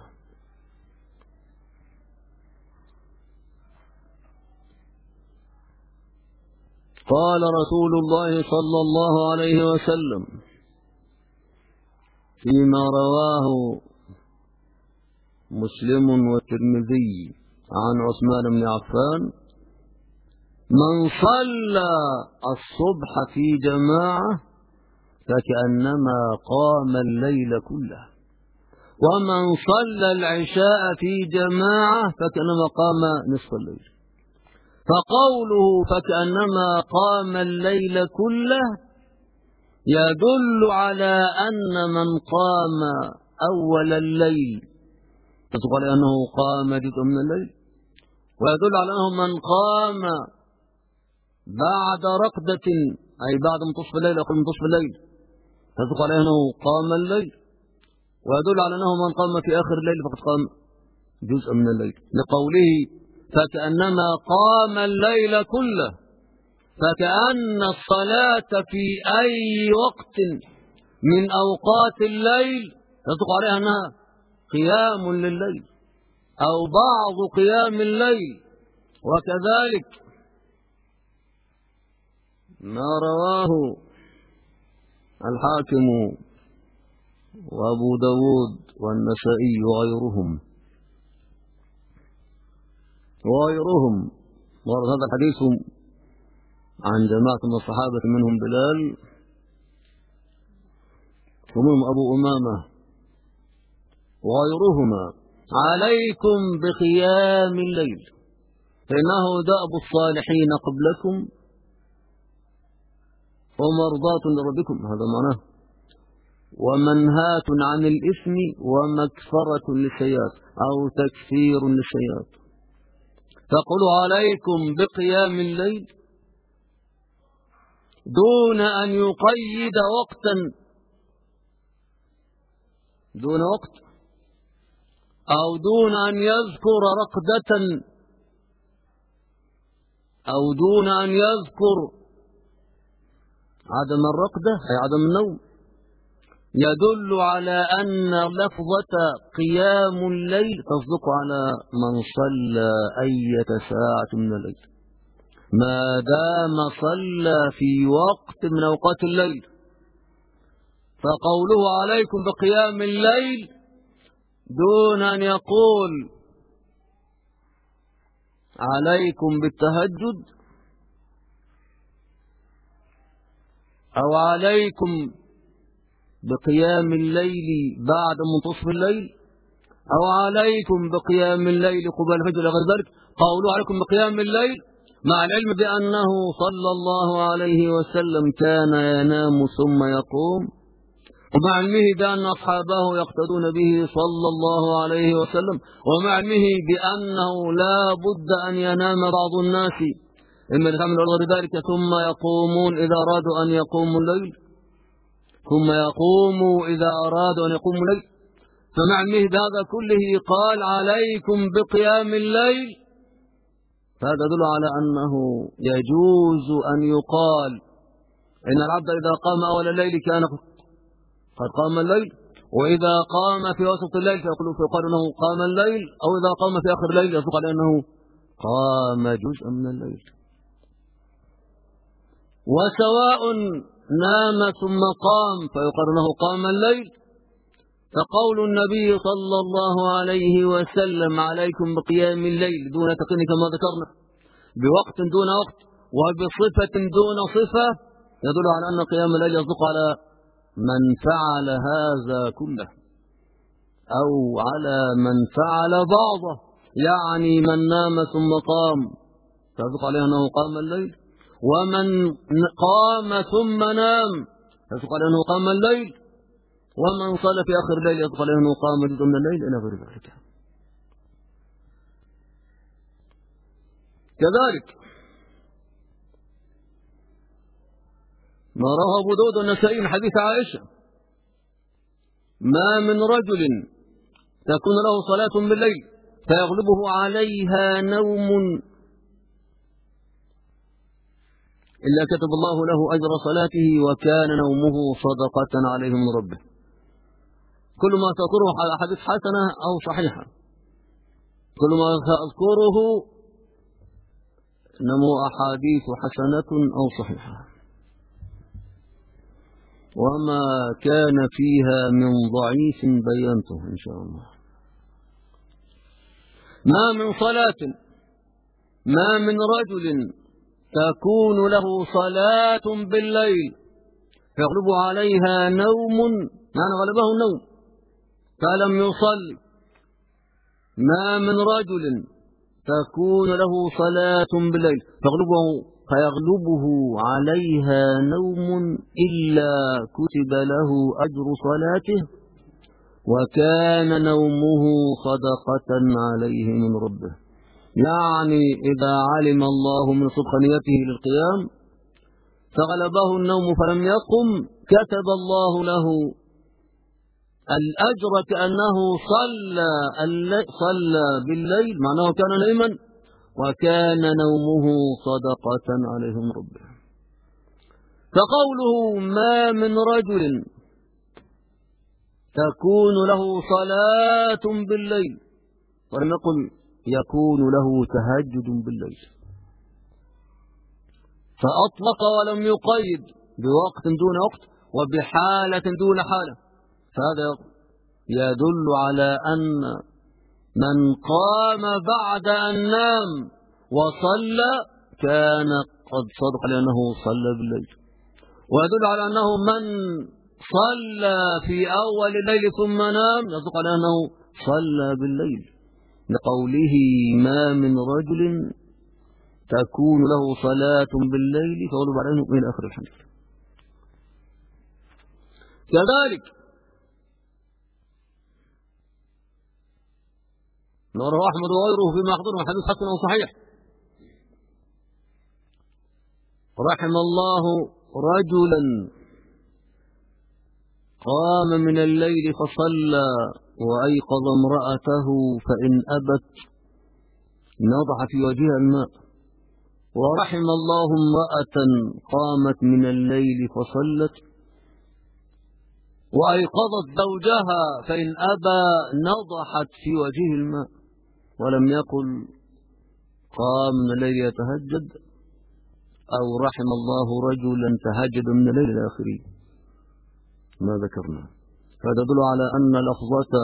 قال رسول الله صلى الله عليه وسلم فيما رواه مسلم والترمذي عن عثمان بن عفان: من صلى الصبح في جماعة فكأنما قام الليل كله، ومن صلى العشاء في جماعة فكأنما قام نصف الليل. فقوله فكأنما قام الليل كله يدل على أن من قام أول الليل يصدق عليه أنه قام جزء من الليل، ويدل على أنه من قام بعد رقدة أي بعد منتصف الليل يقول منتصف الليل يصدق عليه أنه قام الليل، ويدل على أنه من قام في آخر الليل فقد قام جزء من الليل، لقوله فكأنما قام الليل كله، فكأن الصلاة في أي وقت من أوقات الليل يصدق عليها أنها قيام لليل أو بعض قيام الليل. وكذلك ما رواه الحاكم وأبو داود والنسائي وغيرهم ورد هذا الحديث عن جماعة من الصحابة منهم بلال ومنهم أبو أمامة وغيرهما: عليكم بقيام الليل فإنه دأب الصالحين قبلكم ومرضاة لربكم. هذا معناه ومنهاة عن الإثم ومكفرة للسيئات أو تكفير للسيئات. تقول عليكم بقيام الليل دون أن يقيد وقتا، دون وقت، أو دون أن يذكر رقدة، أو دون أن يذكر عدم الرقدة أي عدم النوم، يدل على أن لفظة قيام الليل تصدق على من صلى أية ساعة من الليل ما دام صلى في وقت من أوقات الليل. فقوله عليكم بقيام الليل دون أن يقول عليكم بالتهجد أو عليكم بقيام الليل بعد منتصف الليل أو عليكم بقيام الليل قبل الفجر غير ذلك. قوله عليكم بقيام الليل مع العلم بأنه صلى الله عليه وسلم كان ينام ثم يقوم، ومع علمه بأن أصحابه يقتدون به صلى الله عليه وسلم، ومع علمه بأنه لا بد أن ينام بعض الناس إما لتعمل غير ذلك ثم يقومون إذا أرادوا أن يقوموا الليل، ثم يقوموا إذا أرادوا أن يقوموا الليل. فمع علمه بهذا كله قال عليكم بقيام الليل، فهذا يدل على أنه يجوز أن يقال إن العبد إذا قام أول الليل كان قد قام الليل، وإذا قام في وسط الليل فيقال أنه قام الليل، أو إذا قام في آخر الليل يصدق على أنه قام جزءا من الليل. وسواء نام ثم قام فيقال أنه قام الليل. فقول النبي صلى الله عليه وسلم عليكم بقيام الليل دون تقييد كما ذكرنا بوقت دون وقت وبصفة دون صفة يدل على أن قيام الليل يصدق على من فعل هذا كله أو على من فعل بعضه، يعني من نام ثم قام فيصدق عليه أنه قام الليل، ومن قام ثم نام يصدق عليه أنه قام الليل، ومن صلى في آخر الليل يصدق عليه أنه قام جزء من الليل إلى غير ذلك. كذلك ما رواه أبو داود والنسائي من حديث عائشة: ما من رجل تكون له صلاة بالليل فيغلبه عليها نوم إلا كتب الله له أجر صلاته وكان نومه صدقة عليه من ربه. كل ما تذكره على حديث حسنة أو صحيحة، كل ما أذكره إنما أحاديث حسنة أو صحيحة، وما كان فيها من ضعيف بينته إن شاء الله. ما من صلاة، ما من رجل تكون له صلاة بالليل فيغلب عليها نوم، يعني غلبه النوم فلم يصل. ما من رجل تكون له صلاة بالليل فيغلبه عليها نوم إلا كتب له أجر صلاته وكان نومه صدقة عليه من ربه. يعني إذا علم الله من صدق نيته للقيام فغلبه النوم فلم يقم كتب الله له الأجر كأنه صلى بالليل، معناه كان نائما وكان نومه صدقة عليه من ربه. فقوله ما من رجل تكون له صلاة بالليل ولم يقل يكون له تهجد بالليل، فأطلق ولم يقيد بوقت دون وقت وبحالة دون حالة، فهذا يدل على أن من قام بعد أن نام وصلى كان قد صدق لأنه صلى بالليل، ويدل على أنه من صلى في أول الليل ثم نام يصدق على أنه صلى بالليل، لقوله ما من رجل تكون له صلاة بالليل فغلب عليه إلى آخر الحديث. كذلك رواه أحمد وغيره فيما أخبره من حديث حسن وصحيح: رحم الله رجلا قام من الليل فصلى وأيقظ امرأته فإن أبت نضح في وجهها الماء، ورحم الله امرأة قامت من الليل فصلت وأيقظت زوجها فإن أبى نضحت في وجهه الماء، ولم يقل قام من الليل يتهجد أو رحم الله رجلا تهجد من الليل إلى آخره ما ذكرنا. فهذا يدل على أن لفظة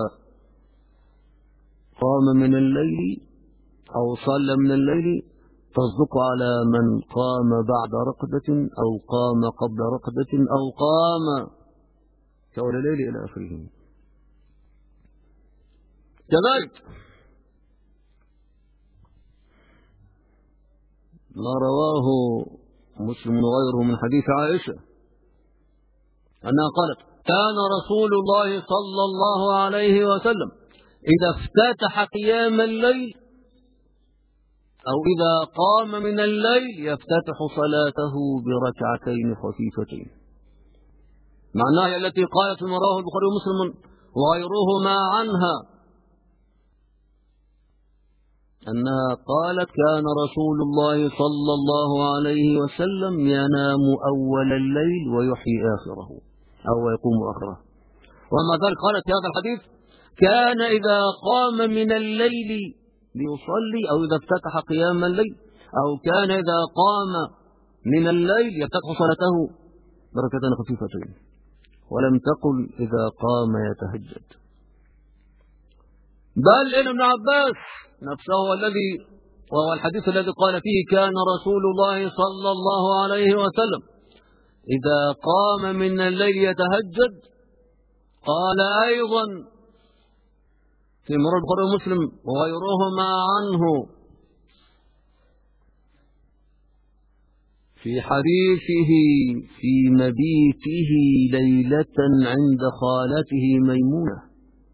قام من الليل أو صلى من الليل تصدق على من قام بعد رقدة أو قام قبل رقدة أو قام كأول الليل إلى آخره. كذلك ما رواه مسلم وغيره من حديث عائشة أنها قالت: كان رسول الله صلى الله عليه وسلم إذا افتتح قيام الليل أو إذا قام من الليل يفتتح صلاته بركعتين خفيفتين، معناها التي قالت من رواه البخاري ومسلم وغيرهما عنها أنها قالت: كان رسول الله صلى الله عليه وسلم ينام أول الليل ويحيي آخره أو يقوم آخره. ومع ذلك قالت في هذا الحديث: كان إذا قام من الليل ليصلي أو إذا افتتح قيام الليل أو كان إذا قام من الليل يفتتح صلاته بركتين خفيفتين، ولم تقل إذا قام يتهجد. بل إن ابن عباس نفسه الذي وهو الحديث الذي قال فيه كان رسول الله صلى الله عليه وسلم إذا قام من الليل يتهجد، قال أيضا في مرة البخاري ومسلم وغيرهما عنه في حديثه في مبيته ليلة عند خالته ميمونة،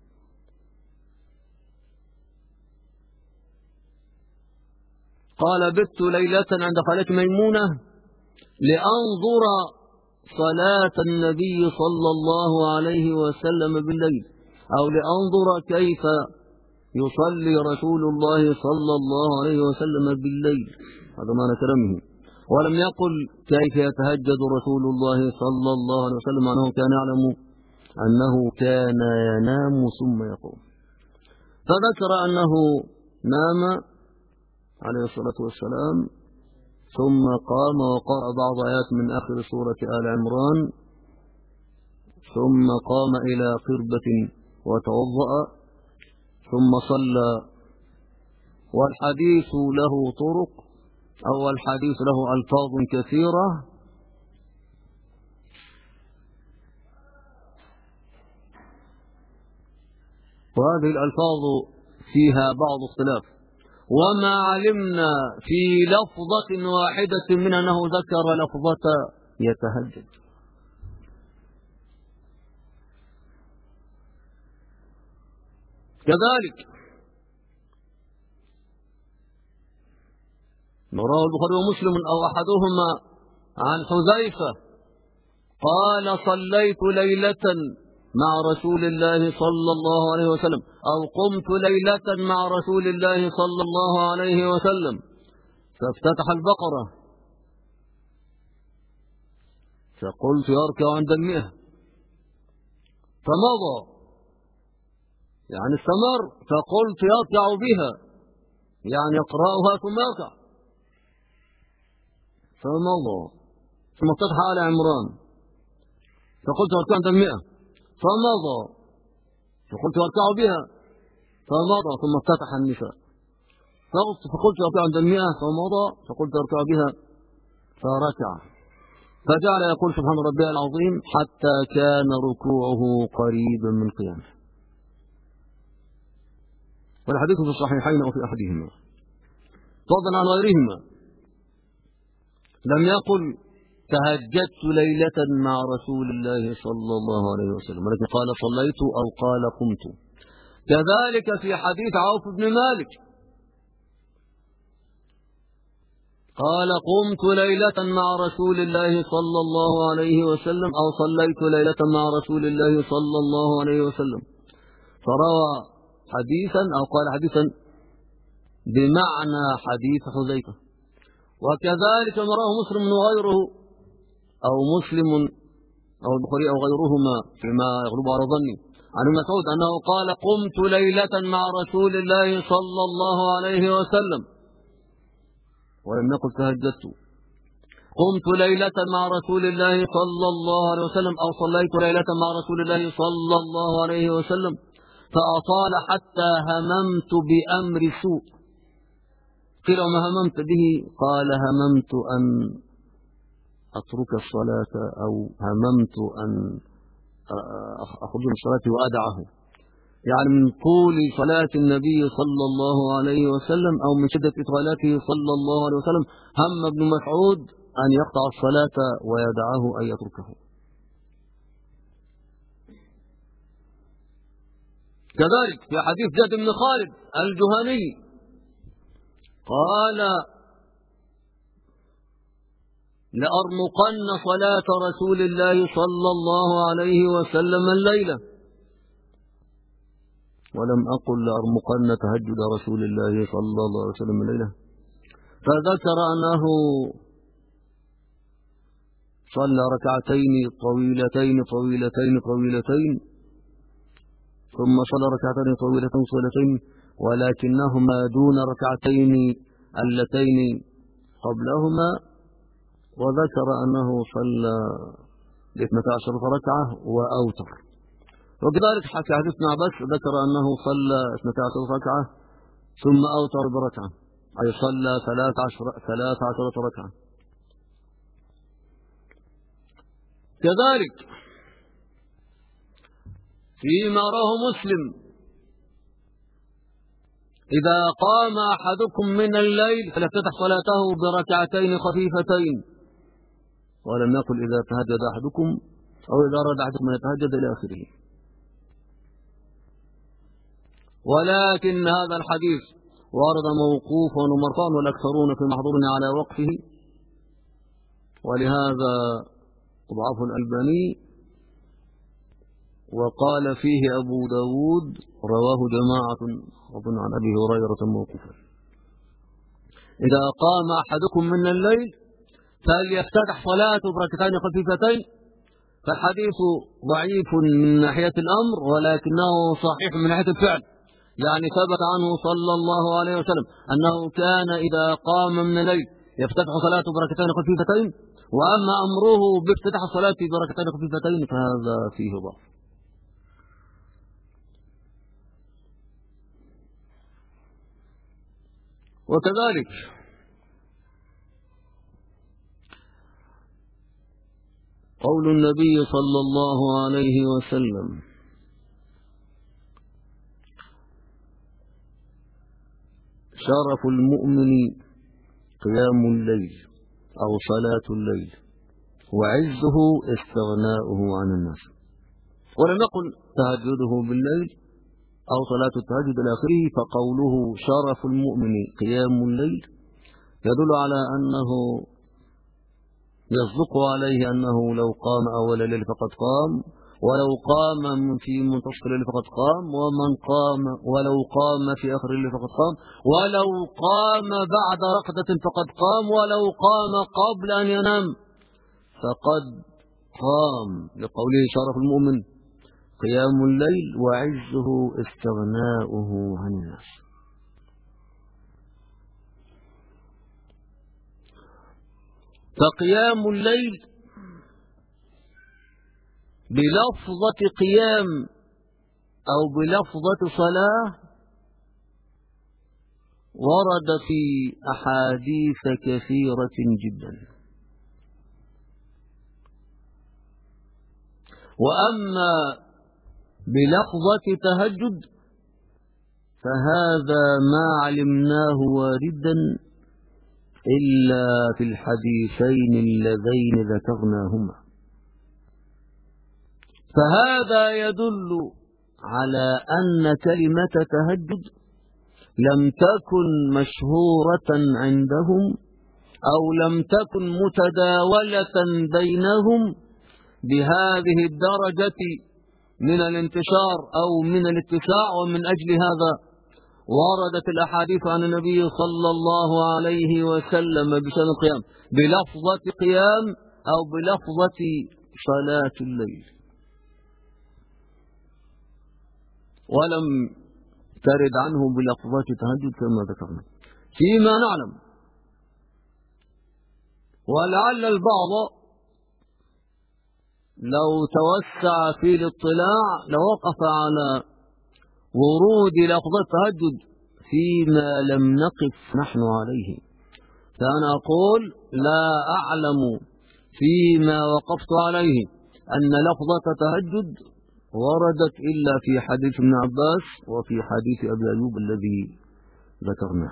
قال: بت ليلة عند خالتي ميمونة لأنظر صلاة النبي صلى الله عليه وسلم بالليل أو لأنظر كيف يصلي رسول الله صلى الله عليه وسلم بالليل، هذا معنى كلامه، ولم يقل كيف يتهجد رسول الله صلى الله عليه وسلم، أنه كان يعلم أنه كان ينام ثم يقوم. فذكر أنه نام عليه الصلاة والسلام ثم قام وقرأ بعض آيات من آخر سورة آل عمران ثم قام إلى قربة وتوضأ ثم صلى. والحديث له طرق أو الحديث له ألفاظ كثيرة، وهذه الألفاظ فيها بعض اختلاف، وما علمنا في لفظة واحدة من أنه ذكر لفظة يتهجد. كذلك رواه البخاري ومسلم أو أحدهما عن حذيفة قال: صليت ليلة مع رسول الله صلى الله عليه وسلم أو قمت ليلة مع رسول الله صلى الله عليه وسلم فافتتح البقرة فقلت يركع عند 100 فمضى، يعني استمر، فقلت يركع بها يعني يقرأها ثم يركع، فمضى، ثم افتتح آل عمران فقلت اركعوا عند 100 فمضى، فقلت اركعوا بها فمضى، ثم افتتح النساء فقلت اركعوا عند 100 فمضى، فقلت اركعوا بها فركع، فجعل يقول سبحان ربي العظيم حتى كان ركوعه قريبا من قيامه. والحديث في الصحيحين أو في أحدهما. فضلا عن غيرهما لم يقل تهجدت ليلة مع رسول الله صلى الله عليه وسلم، ولكن قال صليت أو قال قمت. كذلك في حديث عوف بن مالك قال قمت ليلة مع رسول الله صلى الله عليه وسلم أو صليت ليلة مع رسول الله صلى الله عليه وسلم، فروى حديثا أو قال حديثا بمعنى حديث حذيفة. وكذلك ما رواه مسلم وغيره أو مسلم أو البخاري أو غيرهما فيما يغلب على ظني عن ابن مسعود أنه قال قمت ليلة مع رسول الله صلى الله عليه وسلم، ولم يقل تهجدت. قمت ليلة مع رسول الله صلى الله عليه وسلم أو صليت ليلة مع رسول الله صلى الله عليه وسلم فأطال حتى هممت بأمر سوء. قيل وما هممت به؟ قال هممت أن أترك الصلاة أو هممت أن أخرج من الصلاة وأدعه، يعني من طول صلاة النبي صلى الله عليه وسلم أو من شدة إطالته صلى الله عليه وسلم هم ابن مسعود أن يقطع الصلاة ويدعه أن يتركه. كذلك في حديث زيد بن خالد الجهني قال لأرمقن صلاة رسول الله صلى الله عليه وسلم الليلة، ولم أقل لأرمقن تهجد رسول الله صلى الله عليه وسلم الليلة. فذكر أنه صلى ركعتين طويلتين طويلتين طويلتين ثم صلى ركعتين طويلتين طويلتين ولكنهما دون ركعتين اللتين قبلهما، وذكر أنه صلى 12 ركعة وأوتر. وكذلك حكى حديث ابن عباس ذكر أنه صلى 12 ركعة ثم أوتر بركعة، أي صلى 13 ركعة. كذلك فيما رواه مسلم إذا قام أحدكم من الليل فليفتتح صلاته بركعتين خفيفتين، ولم يقل إذا تهجد أحدكم أو إذا أراد أحدكم أن يتهجد إلى آخره. ولكن هذا الحديث ورد موقوفا ومرفوعا والأكثرون في محظورنا على وقفه، ولهذا ضعفه الألباني، وقال فيه أبو داود رواه جماعة أظن عن أبي هريرة موقوفا إذا قام أحدكم من الليل فليفتتح صلاته بركعتين خفيفتين. فالحديث ضعيف من ناحية الأمر ولكنه صحيح من ناحية الفعل، يعني ثبت عنه صلى الله عليه وسلم أنه كان إذا قام من الليل يفتتح صلاته بركعتين خفيفتين، وأما أمره بافتتاح الصلاة بركعتين خفيفتين فهذا فيه ضعف. وكذلك قول النبي صلى الله عليه وسلم شرف المؤمن قيام الليل أو صلاة الليل وعزه استغناؤه عن الناس، ولم يقل تهجده بالليل أو صلاة التهجد إلى آخره. فقوله شرف المؤمن قيام الليل يدل على أنه يصدق عليه أنه لو قام أول الليل فقد قام، ولو قام في منتصف الليل فقد قام، ومن قام ولو قام في آخر الليل فقد قام، ولو قام بعد رقدة فقد قام، ولو قام قبل أن ينام فقد قام، لقوله شرف المؤمن قيام الليل وعزه استغناؤه عن الناس. فقيام الليل بلفظة قيام أو بلفظة صلاة ورد في أحاديث كثيرة جدا. وأما بلفظة تهجد فهذا ما علمناه واردا إلا في الحديثين اللذين ذكرناهما. فهذا يدل على أن كلمة تهجد لم تكن مشهورة عندهم أو لم تكن متداولة بينهم بهذه الدرجة من الانتشار أو من الاتساع. ومن أجل هذا وردت الأحاديث عن النبي صلى الله عليه وسلم بشأن القيام بلفظة قيام أو بلفظة صلاة الليل، ولم ترد عنه بلفظة تهجد كما ذكرنا فيما نعلم. ولعل البعض لو توسع في الاطلاع لوقف على ورود لفظة التهجد فيما لم نقف نحن عليه. فأنا أقول لا أعلم فيما وقفت عليه أن لفظة تهجد وردت إلا في حديث ابن عباس وفي حديث أبي أيوب الذي ذكرناه.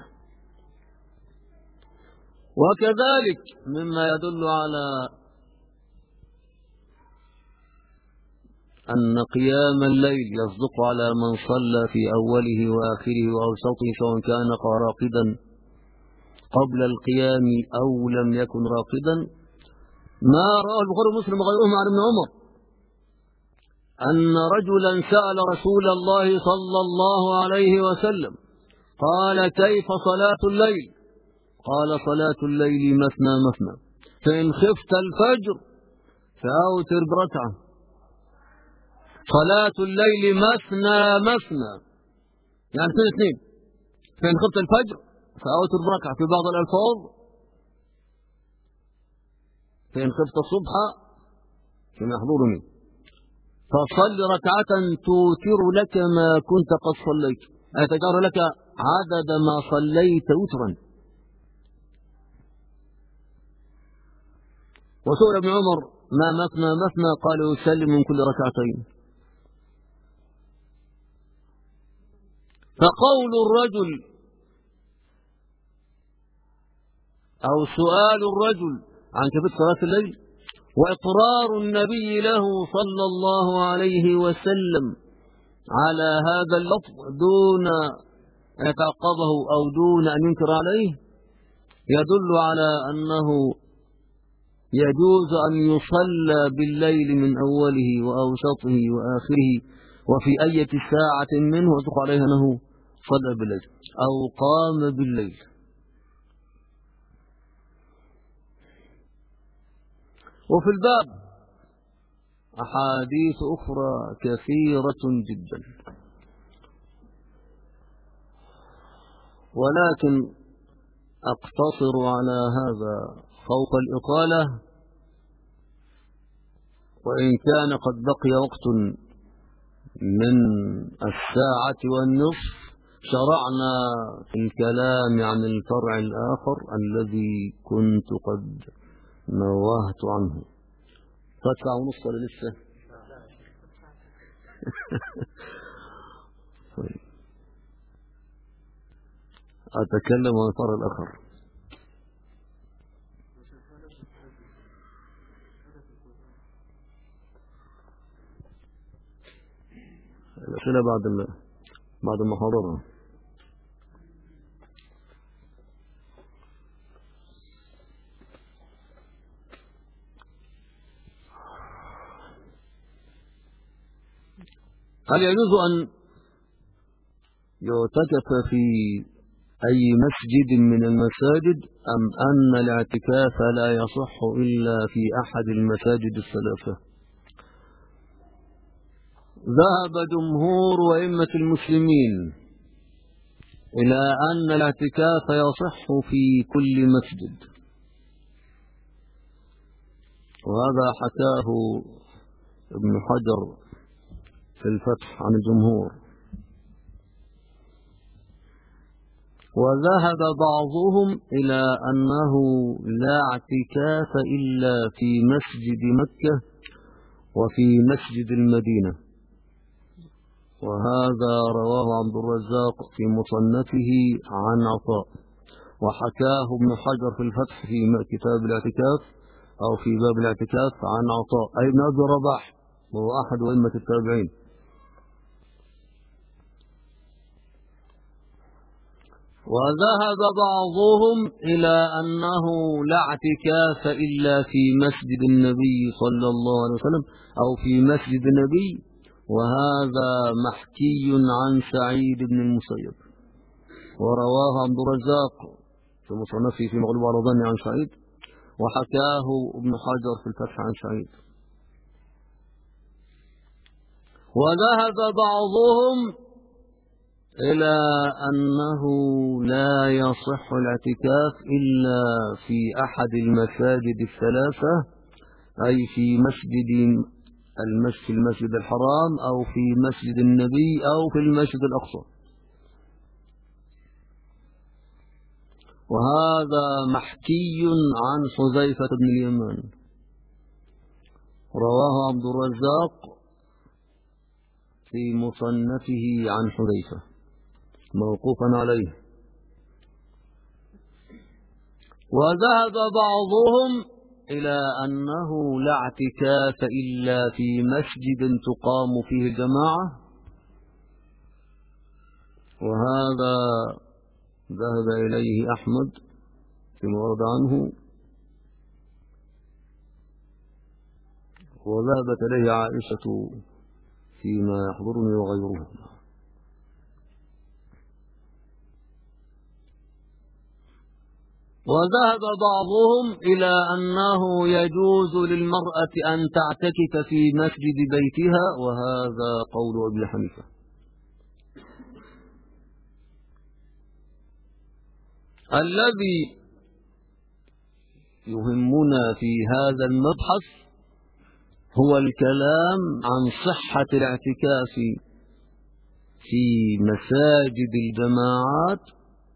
وكذلك مما يدل على أن قيام الليل يصدق على من صلى في أوله وآخره وأوسطه سواء كان راقدا قبل القيام أو لم يكن راقدا ما رواه البخاري ومسلم وغيرهما عن ابن عمر أن رجلا سأل رسول الله صلى الله عليه وسلم قال كيف صلاة الليل؟ قال صلاة الليل مثنى مثنى فإن خفت الفجر فأوتر بركعة. صلاة الليل مثنى مثنى يعني اثنين. فإن خفت الفجر فأوتر بركعة في بعض الألفاظ فإن خفت الصبح كما يحضرني فصل ركعة توتر لك ما كنت قد صليت أي تجعل لك عدد ما صليت وترا. وسئل ابن عمر ما مثنى مثنى قال يسلم من كل ركعتين. فقول الرجل أو سؤال الرجل عن كيفية صلاة الليل وإقرار النبي له صلى الله عليه وسلم على هذا اللفظ دون أن يتعقبه أو دون أن ينكر عليه يدل على أنه يجوز أن يصلى بالليل من أوله وأوسطه وآخره وفي أي ساعة منه يطلق عليها أنه صلى بالليل أو قام بالليل. وفي الباب أحاديث أخرى كثيرة جدا ولكن أقتصر على هذا خوف الإطالة وإن كان قد بقي وقت من الساعة والنصف شرعنا في الكلام عن الفرع الآخر الذي كنت قد نوهت عنه. فتسعة ونصف ولا لسه؟ أتكلم عن الفرع الآخر. الأسئلة بعد المحاضرة. هل يجوز أن يعتكف في أي مسجد من المساجد أم أن الاعتكاف لا يصح إلا في أحد المساجد الثلاثة؟ ذهب جمهور أئمة المسلمين إلى أن الاعتكاف يصح في كل مسجد وهذا حكاه ابن حجر في الفتح عن الجمهور. وذهب بعضهم إلى أنه لا اعتكاف إلا في مسجد مكة وفي مسجد المدينة، وهذا رواه عبد الرزاق في مصنفه عن عطاء، وحكاه ابن حجر في الفتح في كتاب الاعتكاف أو في باب الاعتكاف عن عطاء أي ابن أبي رباح، وهو أحد أئمة التابعين. وذهب بعضهم إلى أنه لا اعتكاف إلا في مسجد النبي صلى الله عليه وسلم أو في مسجد النبي، وهذا محكي عن سعيد بن المسيب، ورواه عبد الرزاق في مصنفه في مغلوب على ظني عن سعيد، وحكاه ابن حجر في الفتح عن سعيد. وذهب بعضهم إلى أنه لا يصح الاعتكاف إلا في أحد المساجد الثلاثة، أي في المسجد الحرام أو في مسجد النبي أو في المسجد الأقصى، وهذا محكي عن حذيفة بن اليمان، رواه عبد الرزاق في مصنفه عن حذيفة موقوفا عليه. وذهب بعضهم إلى أنه لا اعتكاف إلا في مسجد تقام فيه الجماعة، وهذا ذهب إليه أحمد فيما ورد عنه، وذهبت إليه عائشة فيما يحضرني وغيره. وذهب بعضهم إلى أنه يجوز للمرأة أن تعتكف في مسجد بيتها، وهذا قول أبي حنيفة. الذي يهمنا في هذا المبحث هو الكلام عن صحة الاعتكاف في مساجد الجماعات،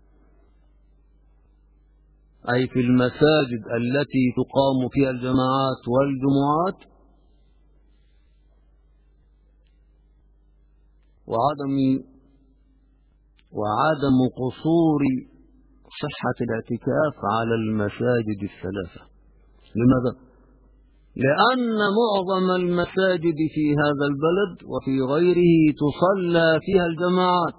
أي في المساجد التي تقام فيها الجماعات والجمعات، وعدم قصور صحة الاعتكاف على المساجد الثلاثة. لماذا؟ لأن معظم المساجد في هذا البلد وفي غيره تصلى فيها الجماعات،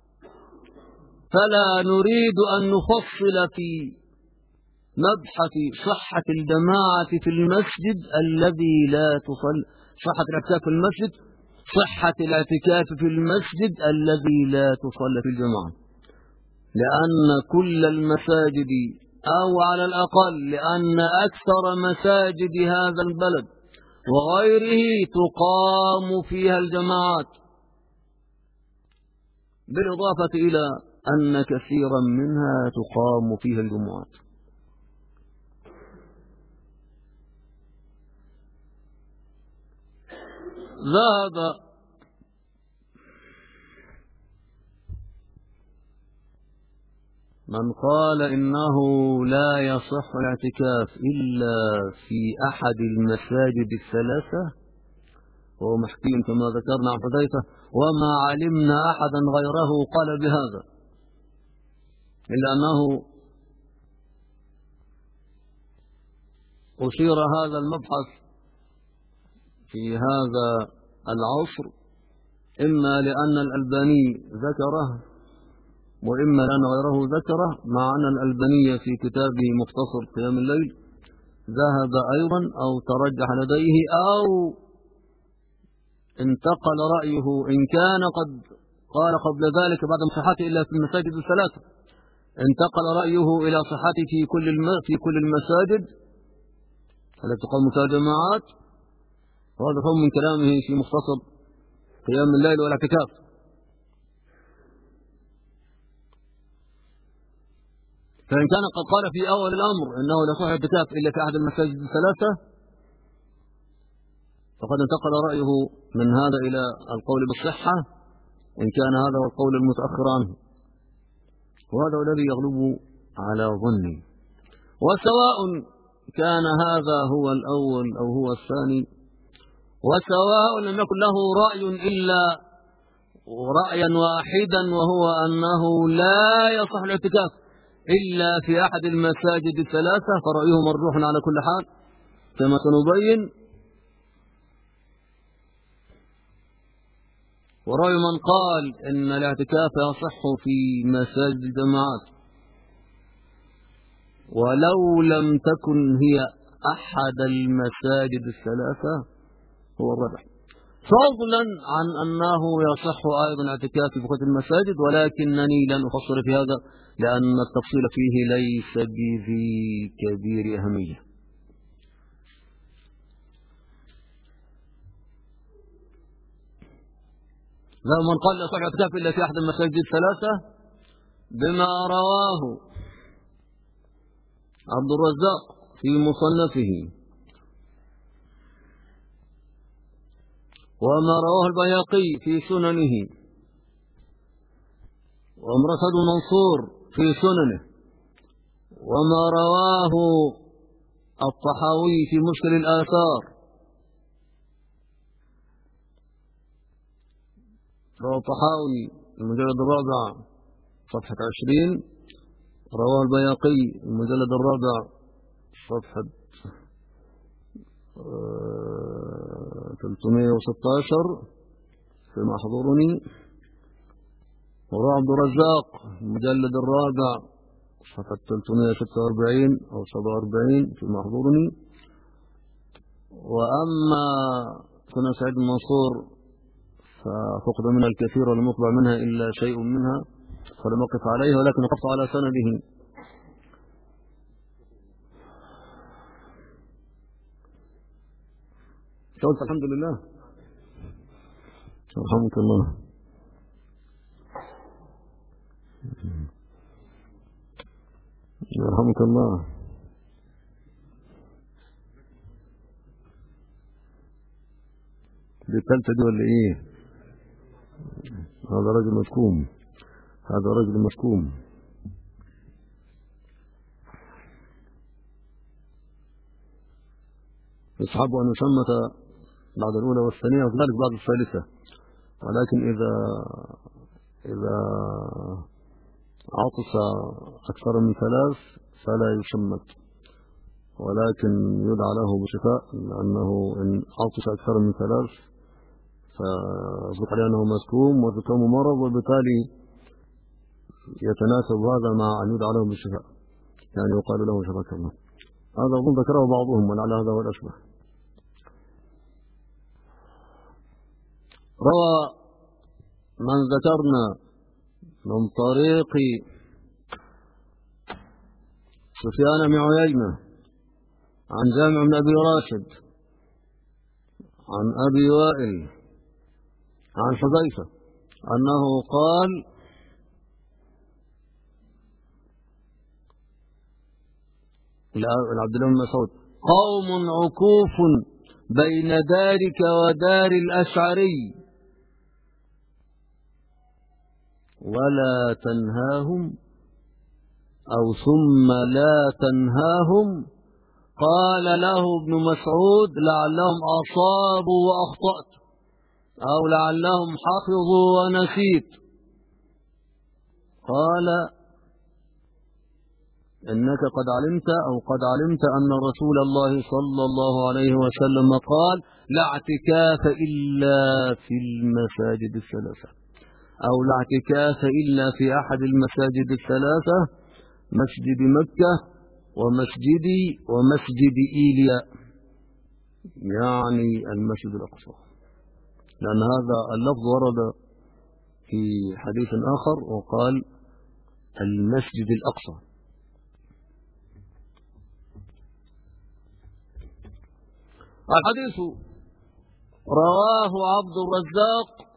فلا نريد أن نفصل في مبحث صحة الجماعة في المسجد الذي لا تصلى، صحة الاعتكاف في المسجد، صحة الاعتكاف في المسجد الذي لا تصلى في الجماعة، لأن كل المساجد أو على الأقل لأن أكثر مساجد هذا البلد وغيره تقام فيها الجماعات، بالإضافة إلى أن كثيرا منها تقام فيها الجمعات. ذهب من قال إنه لا يصح الاعتكاف إلا في أحد المساجد الثلاثة، وهو محكي كما ذكرنا عن حذيفة، وما علمنا أحدا غيره قال بهذا، إلا أنه أثير هذا المبحث في هذا العصر إما لأن الألباني ذكره وإما لأن غيره ذكره، مع أن الألباني في كتابه مختصر قيام الليل ذهب أيضا أو ترجح لديه أو انتقل رأيه، إن كان قد قال قبل ذلك بعد صحته إلا في المساجد الثلاثة، انتقل رأيه إلى صحته في كل المساجد التي تقام فيها الجماعات، وهذا فهم من كلامه في مختصر قيام الليل والاعتكاف. فإن كان قد قال في أول الأمر أنه لا يصح الاعتكاف إلا في أحد المساجد الثلاثة، فقد انتقل رأيه من هذا إلى القول بالصحة إن كان هذا هو القول المتأخر عنه، وهذا هو الذي يغلب على ظني. وسواء كان هذا هو الأول أو هو الثاني، وسواء لم يكن له رأي إلا رأيا واحدا، وهو أنه لا يصح الاعتكاف إلا في أحد المساجد الثلاثة، فرأيه مرجوح على كل حال كما سنبين. ورأي من قال إن الاعتكاف يصح في مساجد الجماعات ولو لم تكن هي أحد المساجد الثلاثة هو الرجح، فضلا عن أنه يصح أيضا الاعتكاف في بقية المساجد، ولكنني لن أفصل في هذا لأن التفصيل فيه ليس بذي كبير أهمية. لا من قال لا يصح الاعتكاف إلا في أحد المساجد الثلاثة بما رواه عبد الرزاق في مصنفه، وما رواه البيهقي في سننه، ومرصد منصور في سننه، وما رواه الطحاوي في مشكل الآثار. رواه الطحاوي المجلد الرابع صفحة 20، رواه البيهقي المجلد الرابع صفحة 316 في محضورني، ورواه عبد الرزاق المجلد الرابع صفحة 346 أو 47 في محضورني. وأما سنن سعيد بن منصور ففقد منها الكثير ولم يطبع منها إلا شيء منها فلم أقف عليه، ولكن وقفت على سنده. قلت الحمد لله رحمك الله. يرحمك الله. دي الثالثة دي ولا ايه؟ هذا رجل مشكوم، هذا رجل مشكوم. يصحب أن يشمت بعد الأولى والثانية وكذلك بعد الثالثة، ولكن إذا عطس أكثر من 3 فلا يشمت، ولكن يدعى له بشفاء، لأنه إن عطس أكثر من 3 فيصبح عليه أنه مسكوم وتكون مرض، وبالتالي يتناسب هذا مع أن يدعى له بالشفاء، يعني يقال له شفاك الله. هذا أظن ذكره بعضهم ولعل هذا هو الأشبه. روى من ذكرنا من طريق سفيان بن عيينة عن جامع بن أبي راشد عن أبي وائل عن حذيفة أنه قال لعبد الله بن مسعود: قوم عكوف بين دارك ودار الأشعري ولا تنهاهم، أو ثم لا تنهاهم. قال له ابن مسعود: لعلهم أصابوا وأخطأت، أو لعلهم حفظوا ونسيت. قال: إنك قد علمت أو قد علمت أن رسول الله صلى الله عليه وسلم قال: لا اعتكاف إلا في المساجد الثلاثة، أو لا اعتكاف إلا في أحد المساجد الثلاثة: مسجد مكة ومسجد إيليا، يعني المسجد الأقصى، لأن هذا اللفظ ورد في حديث آخر وقال المسجد الأقصى. الحديث رواه عبد الرزاق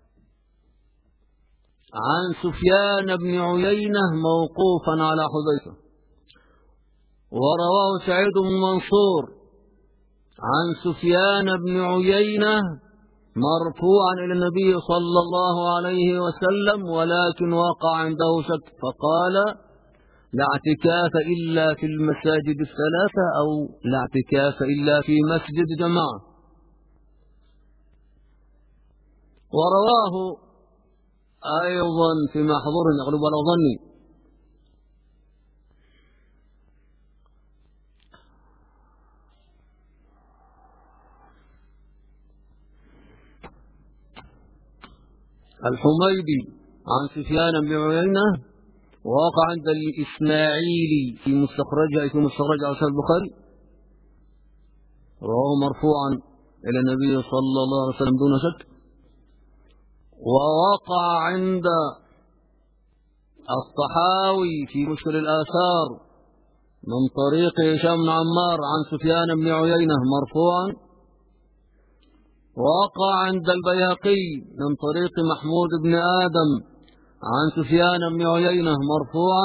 عن سفيان بن عيينة موقوفا على حذيفة، ورواه سعيد بن منصور عن سفيان بن عيينة مرفوعا إلى النبي صلى الله عليه وسلم، ولكن وقع عنده شك فقال: لا اعتكاف إلا في المساجد الثلاثة، أو لا اعتكاف إلا في مسجد جماعة. ورواه أيضا في محظور يغلب على ظني الحميدي عن سفيان بن عيينة، ووقع عند الإسماعيلي في مستخرج على البخاري، رواه مرفوعا إلى النبي صلى الله عليه وسلم دون شك. ووقع عند الطحاوي في مشكل الآثار من طريق هشام بن عمار عن سفيان بن عيينة مرفوعا. ووقع عند البيهقي من طريق محمود بن آدم عن سفيان بن عيينة مرفوعا.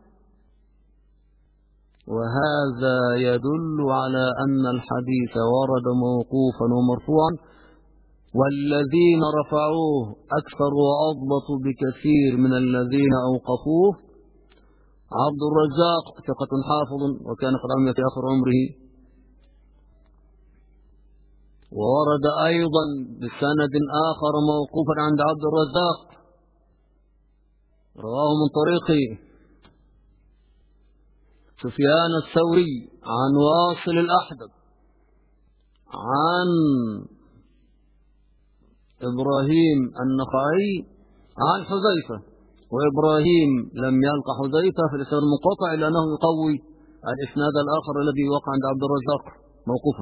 وهذا يدل على أن الحديث ورد موقوفا ومرفوعا، والذين رفعوه أكثر وأضبطوا بكثير من الذين أوقفوه. عبد الرزاق ثقة حافظ، وكان قد عمي في آخر عمره. وورد أيضا بسند آخر موقوفا عند عبد الرزاق، رواه من طريق سفيان الثوري عن واصل الأحدب عن إبراهيم النخعي عن حذيفة. وإبراهيم لم يلقى حذيفة في الإسناد المنقطع، لأنه يقوي الإسناد الآخر الذي وقع عند عبد الرزاق موقوفا.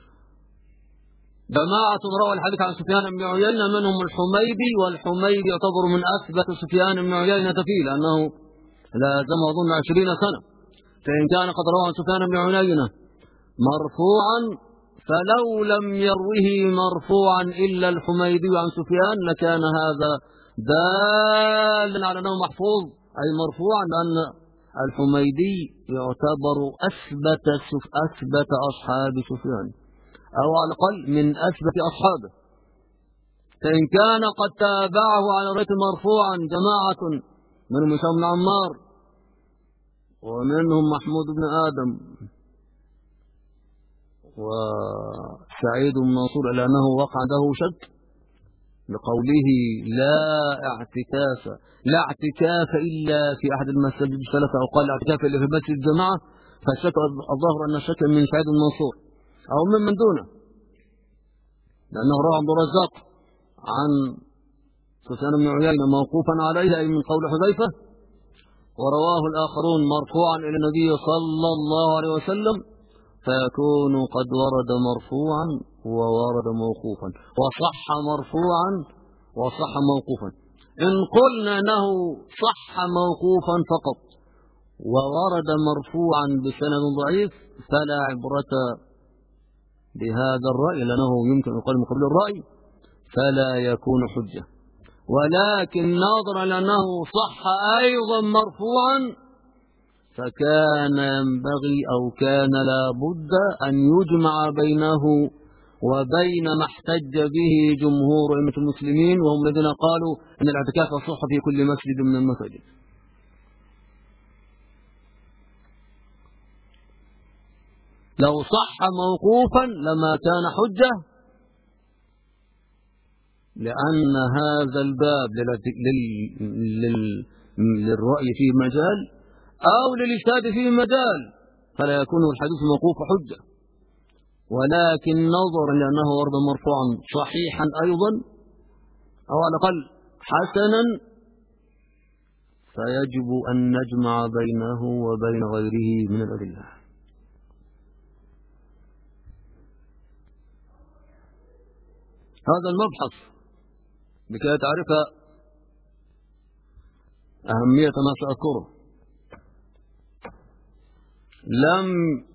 جماعة روى الحديث عن سفيان بن عيينة منهم الحميدي، والحميدي يعتبر من أثبت سفيان بن عيينة فيه، لأنه لازم أظن 20 سنة. فإن كان قد روى عن سفيان بن عيينة مرفوعا، فلو لم يروه مرفوعا إلا الحميدي عن سفيان لكان هذا دالا على أنه محفوظ أي مرفوعا، لأن الحميدي يعتبر أثبت أصحاب سفيان، أو على الأقل من أثبت أصحابه. فإن كان قد تابعه على رأيت مرفوعا جماعة منهم هشام بن عمار ومنهم محمود بن آدم وسعيد بن منصور، لأنه وقع عنده شك لقوله لا اعتكاف إلا في أحد المساجد الثلاثة، أو قال لا اعتكاف إلا في مسجد الجماعة. فالشك الظاهر أن الشك من سعيد بن منصور أو من دونه، لأنه روى عبد الرزاق عن سفيان بن عيينة موقوفا عليه أي من قول حذيفة، ورواه الآخرون مرفوعا إلى النبي صلى الله عليه وسلم، فيكون قد ورد مرفوعا وورد موقوفا، وصح مرفوعا وصح موقوفا. إن قلنا أنه صح موقوفا فقط وورد مرفوعا بسند ضعيف فلا عبرة بهذا الرأي، لأنه يمكن أن يقال من قبل الرأي فلا يكون حجة. ولكن ناظرا لأنه صح أيضا مرفوعا، فكان ينبغي أو كان لا بد أن يجمع بينه وبين ما احتج به جمهور أئمة المسلمين، وهم الذين قالوا أن الاعتكاف يصح في كل مسجد من المساجد. لو صح موقوفا لما كان حجة، لأن هذا الباب للرأي فيه مجال أو للاجتهاد فيه مجال، فلا يكون الحديث موقوف حجة. ولكن نظرا لأنه ورد مرفوعا صحيحا أيضا، أو على الأقل حسنا، فيجب أن نجمع بينه وبين غيره من الأدلة. هذا المبحث لكي تعرف أهمية ما سأذكره لم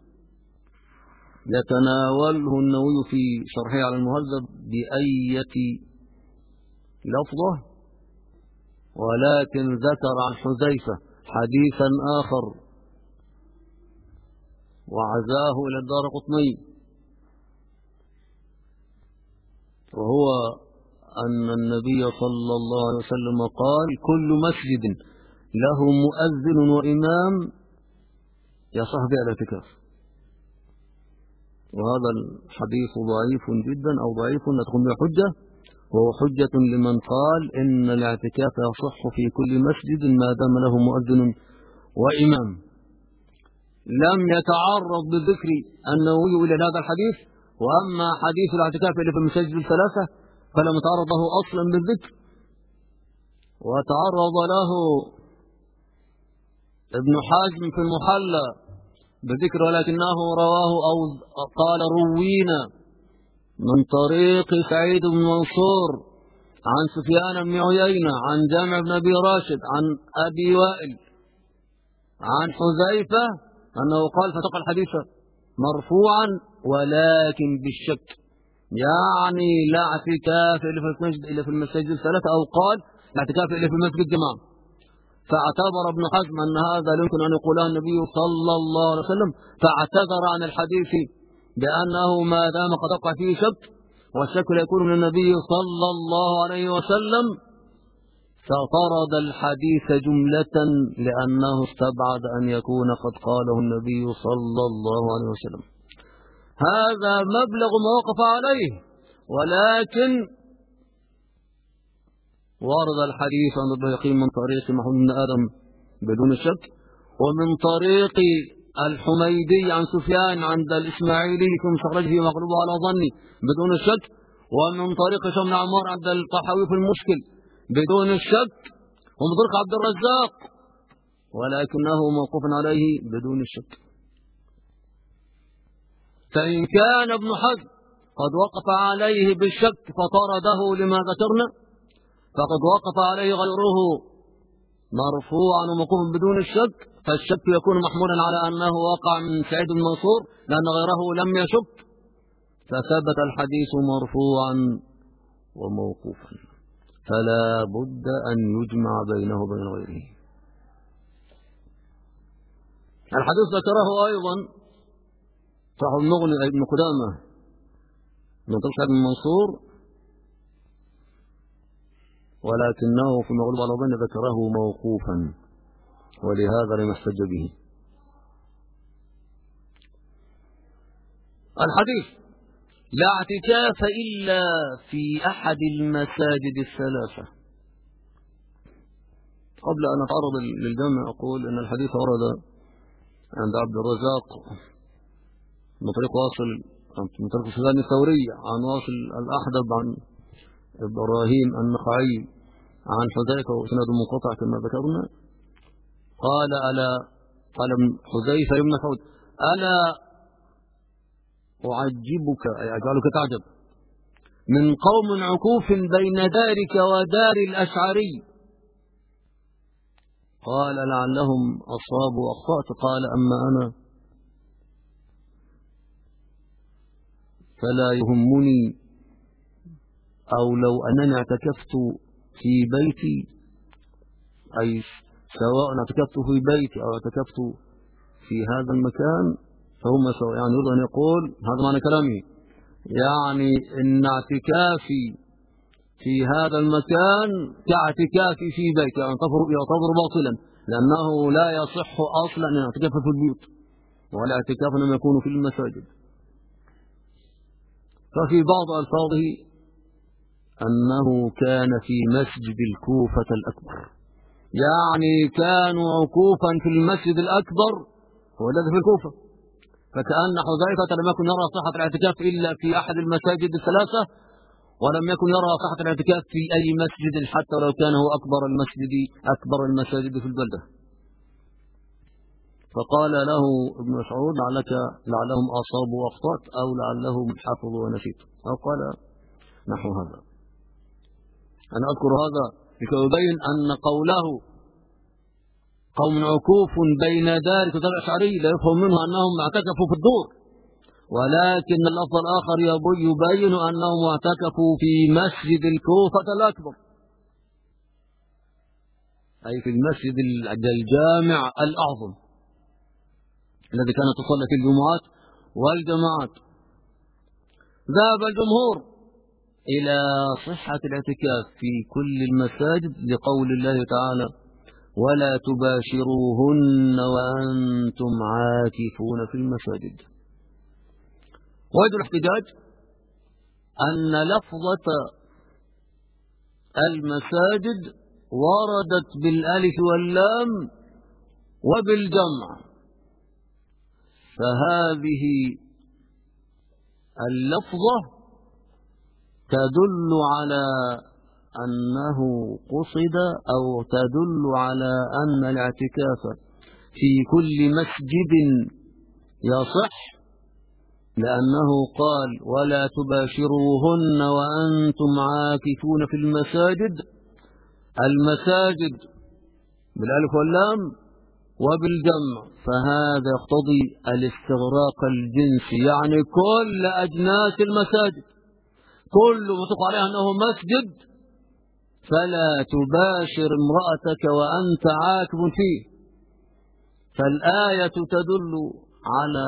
يتناوله النووي في شرحه على المهذب بأية لفظة، ولكن ذكر عن حذيفة حديثا آخر وعزاه إلى الدارقطني وهو أن النبي صلى الله عليه وسلم قال: كل مسجد له مؤذن وإمام يصح به الاعتكاف. وهذا الحديث ضعيف جدا، أو ضعيف لا تقوم به حجة، وهو حجة لمن قال إن الاعتكاف يصح في كل مسجد ما دام له مؤذن وإمام. لم يتعرض بالذكر النووي إلى هذا الحديث، وأما حديث الاعتكاف اللي في المساجد الثلاثة فلم يتعرض له أصلا بالذكر، وتعرض له ابن حزم في المحلى بالذكر، ولكنه رواه أو قال روينا من طريق سعيد بن منصور عن سفيان بن عيينة عن جامع بن أبي راشد عن أبي وائل عن حذيفة أنه قال فتقى الحديث مرفوعا ولكن بالشك، يعني لا اعتكاف إلا في المساجد الثلاثة، أو قال لا اعتكاف إلا في المسجد الجماعة. فاعتبر ابن حزم أن هذا لا يمكن أن يقوله النبي صلى الله عليه وسلم، فاعتذر عن الحديث بأنه ما دام قد وقع فيه شك، والشك لا يكون من النبي صلى الله عليه وسلم، فطرد الحديث جملة لأنه استبعد أن يكون قد قاله النبي صلى الله عليه وسلم. هذا مبلغ ما وقف عليه، ولكن ورد الحديث عن البيهقي من طريق محمود بن آدم بدون شك، ومن طريق الحميدي عن سفيان عند الإسماعيلي ثم استخرجه مغلوب على ظني بدون شك، ومن طريق هشام بن عمار عند الطحاوي في المشكل بدون الشك، ومن طريق عبد الرزاق ولكنه موقوف عليه بدون الشك. فإن كان ابن حزم قد وقف عليه بالشك فطرده لما ذكرنا، فقد وقف عليه غيره مرفوعا وموقوفا بدون الشك، فالشك يكون محمولا على أنه وقع من سعيد بن منصور لأن غيره لم يشك، فثبت الحديث مرفوعا وموقوفا، فلا بد أن يجمع بينه وبين غيره. الحديث ذكره أيضا صاحب المغني ابن قدامة من طريق سعيد بن منصور، ولكنه في المغلوب على ظن ذكره موقوفا، ولهذا لم يحتج به. الحديث: لا اعتكاف إلا في أحد المساجد الثلاثة. قبل أن أتعرض للجمع أقول أن الحديث ورد عند عبد الرزاق من طريق واصل من طريق سفيان الثوري عن واصل الأحدب عن إبراهيم النخعي عن حذيفة وإسناد منقطع كما ذكرنا. قال حذيفة بن مسعود: ألا أعجبك أي أجعلك تعجب من قوم عكوف بين دارك ودار الأشعري؟ قال: لعلهم أصابوا وأخطأت. قال: أما أنا فلا يهمني، أو لو أنني اعتكفت في بيتي، أي سواء اعتكفت في بيتي أو اعتكفت في هذا المكان فهم سواء. يعني يريد أن يقول هذا معنى كلامي، يعني إن اعتكافي في هذا المكان كاعتكافي في بيتي، يعني يعتبر باطلا، لأنه لا يصح أصلا أن اعتكاف في البيوت، ولا اعتكاف لم يكون في المساجد. ففي بعض ألفاظه أنه كان في مسجد الكوفة الأكبر، يعني كانوا عكوفا في المسجد الأكبر هو الذي في الكوفة، فكأن حذيفة لم يكن يرى صحة الاعتكاف إلا في أحد المساجد الثلاثة، ولم يكن يرى صحة الاعتكاف في أي مسجد حتى لو كان هو أكبر المساجد في البلدة. فقال له ابن مسعود: لعلهم أصابوا وأخطأت، أو لعلهم حفظوا ونسيت، أو قال نحو هذا. أنا أذكر هذا لكي أبين أن قوله قوم عكوف بين دارك ودار الأشعري لا يفهم منه أنهم اعتكفوا في الدور، ولكن اللفظ الآخر يبين أنهم اعتكفوا في مسجد الكوفة الأكبر، أي في المسجد الجامع الأعظم الذي كانت تصلى في الجمعات والجماعات. ذهب الجمهور إلى صحة الاعتكاف في كل المساجد لقول الله تعالى: ولا تباشروهن وأنتم عاكفون في المساجد. وجه الاحتجاج أن لفظة المساجد وردت بالألف واللام وبالجمع، فهذه اللفظة تدل على أنه قصد أو تدل على أن الاعتكاف في كل مسجد يصح، لأنه قال: ولا تباشروهن وأنتم عاكفون في المساجد. المساجد بالألف واللام وبالجمع، فهذا يقتضي الاستغراق الجنسي، يعني كل أجناس المساجد، كل ما تقع عليها أنه مسجد فلا تباشر امرأتك وأنت عاكف فيه. فالآية تدل على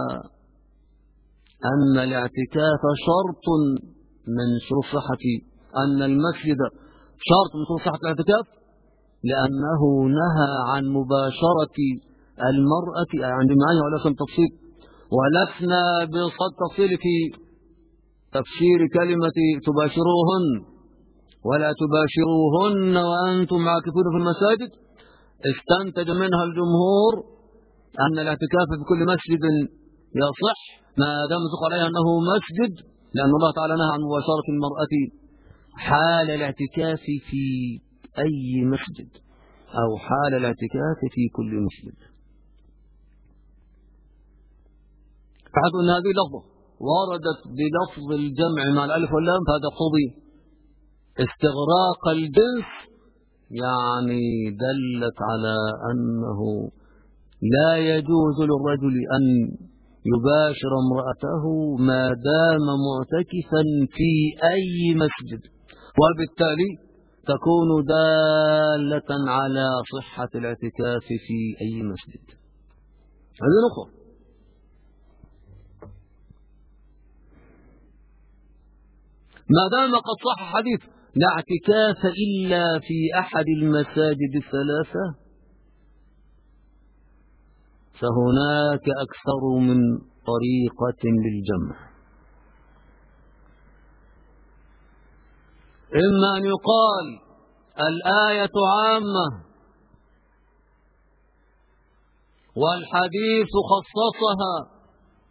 أن الاعتكاف شرط من شروط صحة، أن المسجد شرط من شروط صحة الاعتكاف، لأنه نهى عن مباشرة المرأة عن جماعها ولا سن تفصيل، ولسنا بصد تفصيل في تفسير كلمة تباشروهن ولا تباشروهن وأنتم عاكفون في المساجد. استنتج منها الجمهور أن الاعتكاف في كل مسجد يصح ما دام ذكر عليها أنه مسجد، لأن الله تعالى نهى عن مباشرة المرأة حال الاعتكاف في أي مسجد أو حال الاعتكاف في كل مسجد. فحيث أن هذه اللفظة وردت بلفظ الجمع مع الألف واللام، فهذا يقتضي استغراق الجنس، يعني دلت على أنه لا يجوز للرجل أن يباشر امرأته ما دام معتكفا في أي مسجد، وبالتالي تكون دالة على صحة الاعتكاف في أي مسجد. هذه نقطة. ما دام قد صح حديث لا اعتكاف إلا في أحد المساجد الثلاثة، فهناك أكثر من طريقة للجمع. إما أن يقال الآية عامة والحديث خصصها،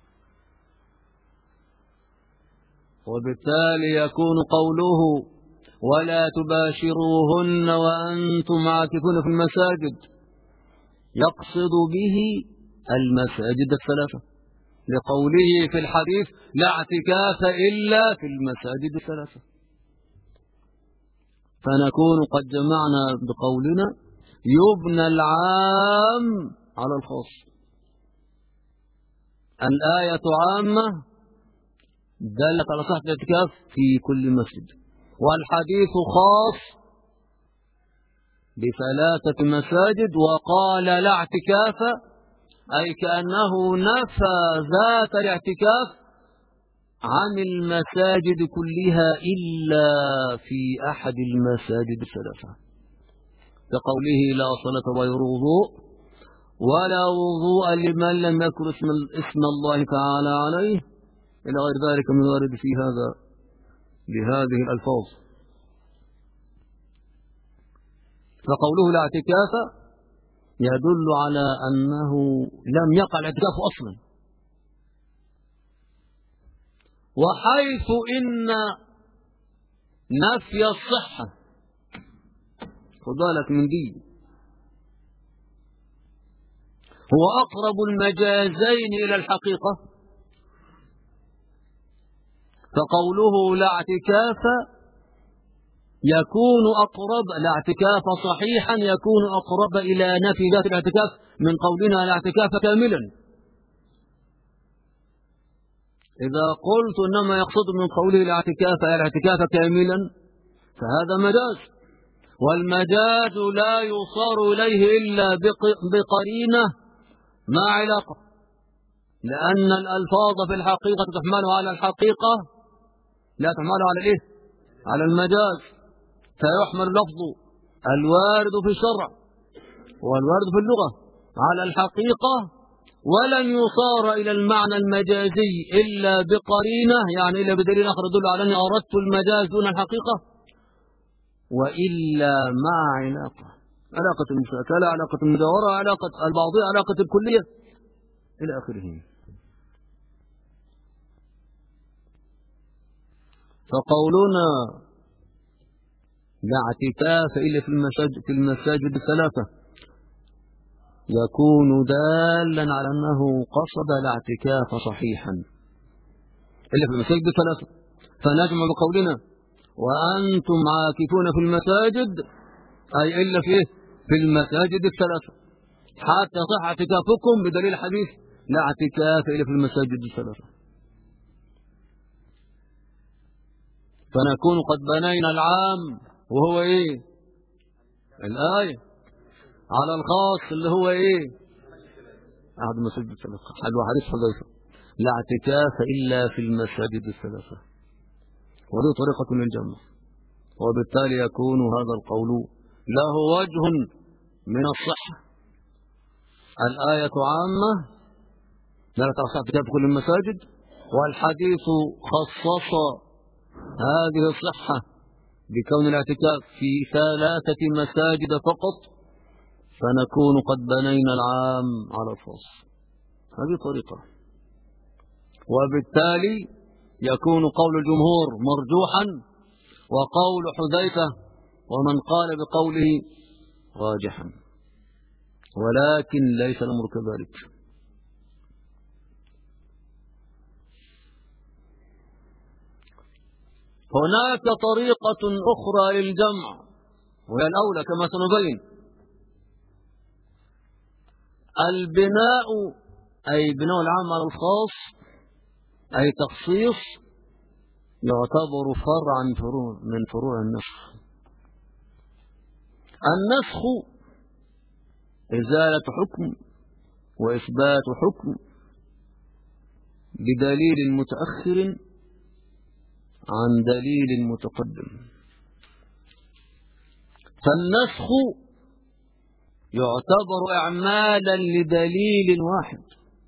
وبالتالي يكون قوله ولا تباشروهن وأنتم عاكفون في المساجد يقصد به المساجد الثلاثة، لقوله في الحديث لا اعتكاف إلا في المساجد الثلاثة. فنكون قد جمعنا بقولنا يبنى العام على الخاص. الآية عامة دلت على صحة الاعتكاف في كل مسجد، والحديث خاص بثلاثة مساجد وقال لا اعتكاف، أي كأنه نفى ذات الاعتكاف عن المساجد كلها إلا في أحد المساجد الثلاثة، كقوله لا صلاة غير وضوء ولا وضوء لمن لم يذكر اسم الله تعالى عليه إلى غير ذلك من وارد في هذا بهذه الألفاظ. فقوله لا اعتكاف يدل على أنه لم يقع الاعتكاف أصلا، وحيث إن نفي الصحة، خذ بالك من دي، هو أقرب المجازين إلى الحقيقة، فقوله لا اعتكاف يكون أقرب، لا اعتكاف صحيحا يكون أقرب إلى نفي ذات الاعتكاف من قولنا لا اعتكاف كاملا. إذا قلت إنما يقصد من قوله لا اعتكاف كاملا فهذا مجاز، والمجاز لا يصار إليه إلا بقرينة ما علاقة، لأن الألفاظ في الحقيقة تحمل على الحقيقة لا تحمل على الإيه؟ على المجاز، فيحمل لفظ الوارد في الشرع والوارد في اللغة على الحقيقة، ولن يصار إلى المعنى المجازي إلا بقرينة، يعني إلا بدليل آخر يدل على أني أردت المجاز دون الحقيقة، وإلا مع علاقة المشاكلة، علاقة المجاورة، علاقة البعضية، علاقة الكلية إلى آخره. فقولنا لا اعتكاف إلا في المساجد الثلاثة يكون دالا على أنه قصد الاعتكاف صحيحا إلا في المساجد الثلاثة، فنجمع بقولنا وأنتم عاكفون في المساجد أي إلا في المساجد الثلاثة حتى صح اعتكافكم بدليل حديث لا اعتكاف إلا في المساجد الثلاثة. فنكون قد بنينا العام وهو إيه؟ الآية على الخاص اللي هو إيه؟ أحد المساجد الثلاثة، حديث حذيفة لا اعتكاف إلا في المساجد الثلاثة، وهذه طريقة للجمع، وبالتالي يكون هذا القول له وجه من الصحة. الآية عامة لا تصح اعتكاف في كل المساجد، والحديث خصص هذه الصحة بكون الاعتكاف في 3 مساجد فقط، فنكون قد بنينا العام على الخاص. هذه طريقة، وبالتالي يكون قول الجمهور مرجوحا وقول حذيفة ومن قال بقوله راجحا، ولكن ليس الأمر كذلك. هناك طريقة أخرى للجمع وهي الأولى كما سنبين. البناء أي بناء العام على الخاص أي تخصيص يعتبر فرعا من فروع النسخ. النسخ إزالة حكم وإثبات حكم بدليل متأخر عن دليل متقدم. فالنسخ يعتبر إعمالا لدليل واحد،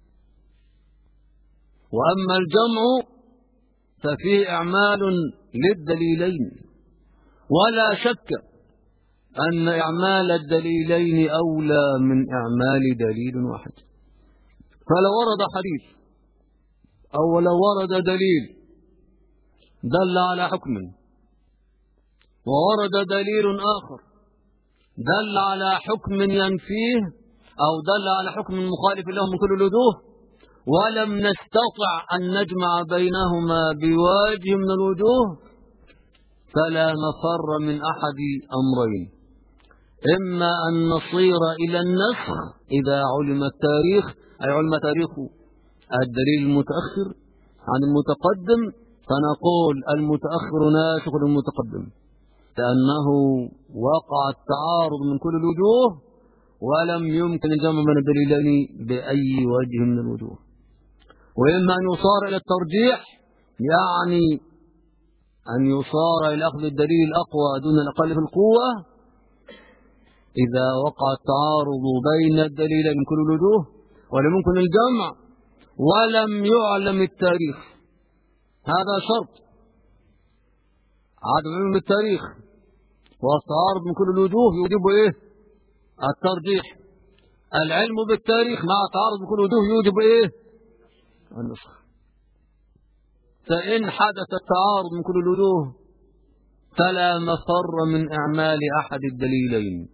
وأما الجمع ففيه إعمال للدليلين، ولا شك أن إعمال الدليلين أولى من إعمال دليل واحد. فلو ورد حديث أو لو ورد دليل دل على حكم وورد دليل آخر دل على حكم ينفيه أو دل على حكم مخالف له من كل الوجوه، ولم نستطع أن نجمع بينهما بوجه من الوجوه، فلا مفر من أحد أمرين: إما أن نصير إلى النسخ إذا علم التاريخ، أي علم تاريخ الدليل المتأخر عن المتقدم، فنقول المتأخر ناسخ للمتقدم لأنه وقع التعارض من كل الوجوه ولم يمكن الجمع بين الدليلين بأي وجه من الوجوه. وإما أن يصار إلى الترجيح، يعني أن يصار إلى أخذ الدليل الأقوى دون الأقل في القوة إذا وقع التعارض بين الدليلين من كل الوجوه ولم يمكن الجمع ولم يعلم التاريخ. هذا شرط عدم علم بالتاريخ والتعارض من كل الوجوه يوجب إيه؟ الترجيح. العلم بالتاريخ مع تعارض من كل الوجوه يوجب إيه؟ النسخ. فإن حدث التعارض من كل الوجوه فلا مفر من إعمال أحد الدليلين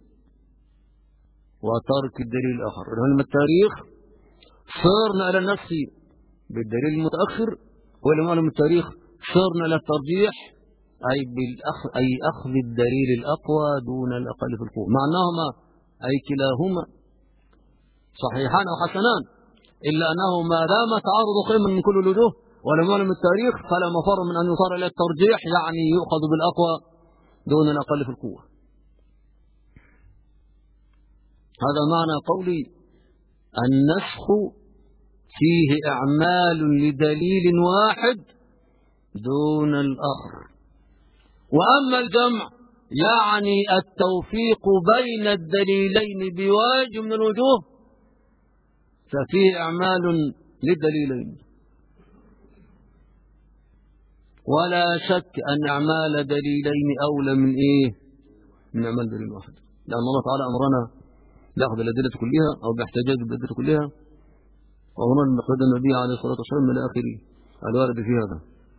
وترك الدليل الآخر. علم التاريخ صرنا إلى النسخ بالدليل المتأخر، ولم يعلم التاريخ صرنا إلى الترجيح أي أخذ الدليل الأقوى دون الأقل في القوة، مع أنهما أي كلاهما صحيحان أو حسنان، إلا أنه ما دام تعارض قيم من كل الوجوه ولم يعلم التاريخ فلا مفر من أن يصار إلى الترجيح، يعني يؤخذ بالأقوى دون الأقل في القوة. هذا معنى قولي النسخ فيه إعمال لدليل واحد دون الآخر، وأما الجمع يعني التوفيق بين الدليلين بوجه من الوجوه ففيه إعمال للدليلين، ولا شك أن أعمال دليلين أولى من من أعمال دليل واحد، لأن الله تعالى أمرنا بأخذ الأدلة كلها أو باحتجاج بالأدلة كلها، وأمرنا بمقصد النبي عليه الصلاة والسلام إلى آخره الوارد في هذا.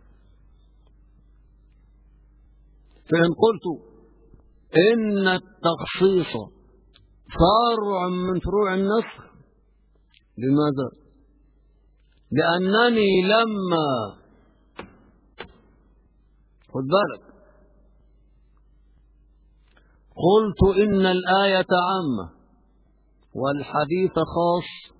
فإن قلت إن التخصيص فرع من فروع النسخ، لماذا؟ لأنني لما خد بالك قلت إن الآية عامة والحديث خاص،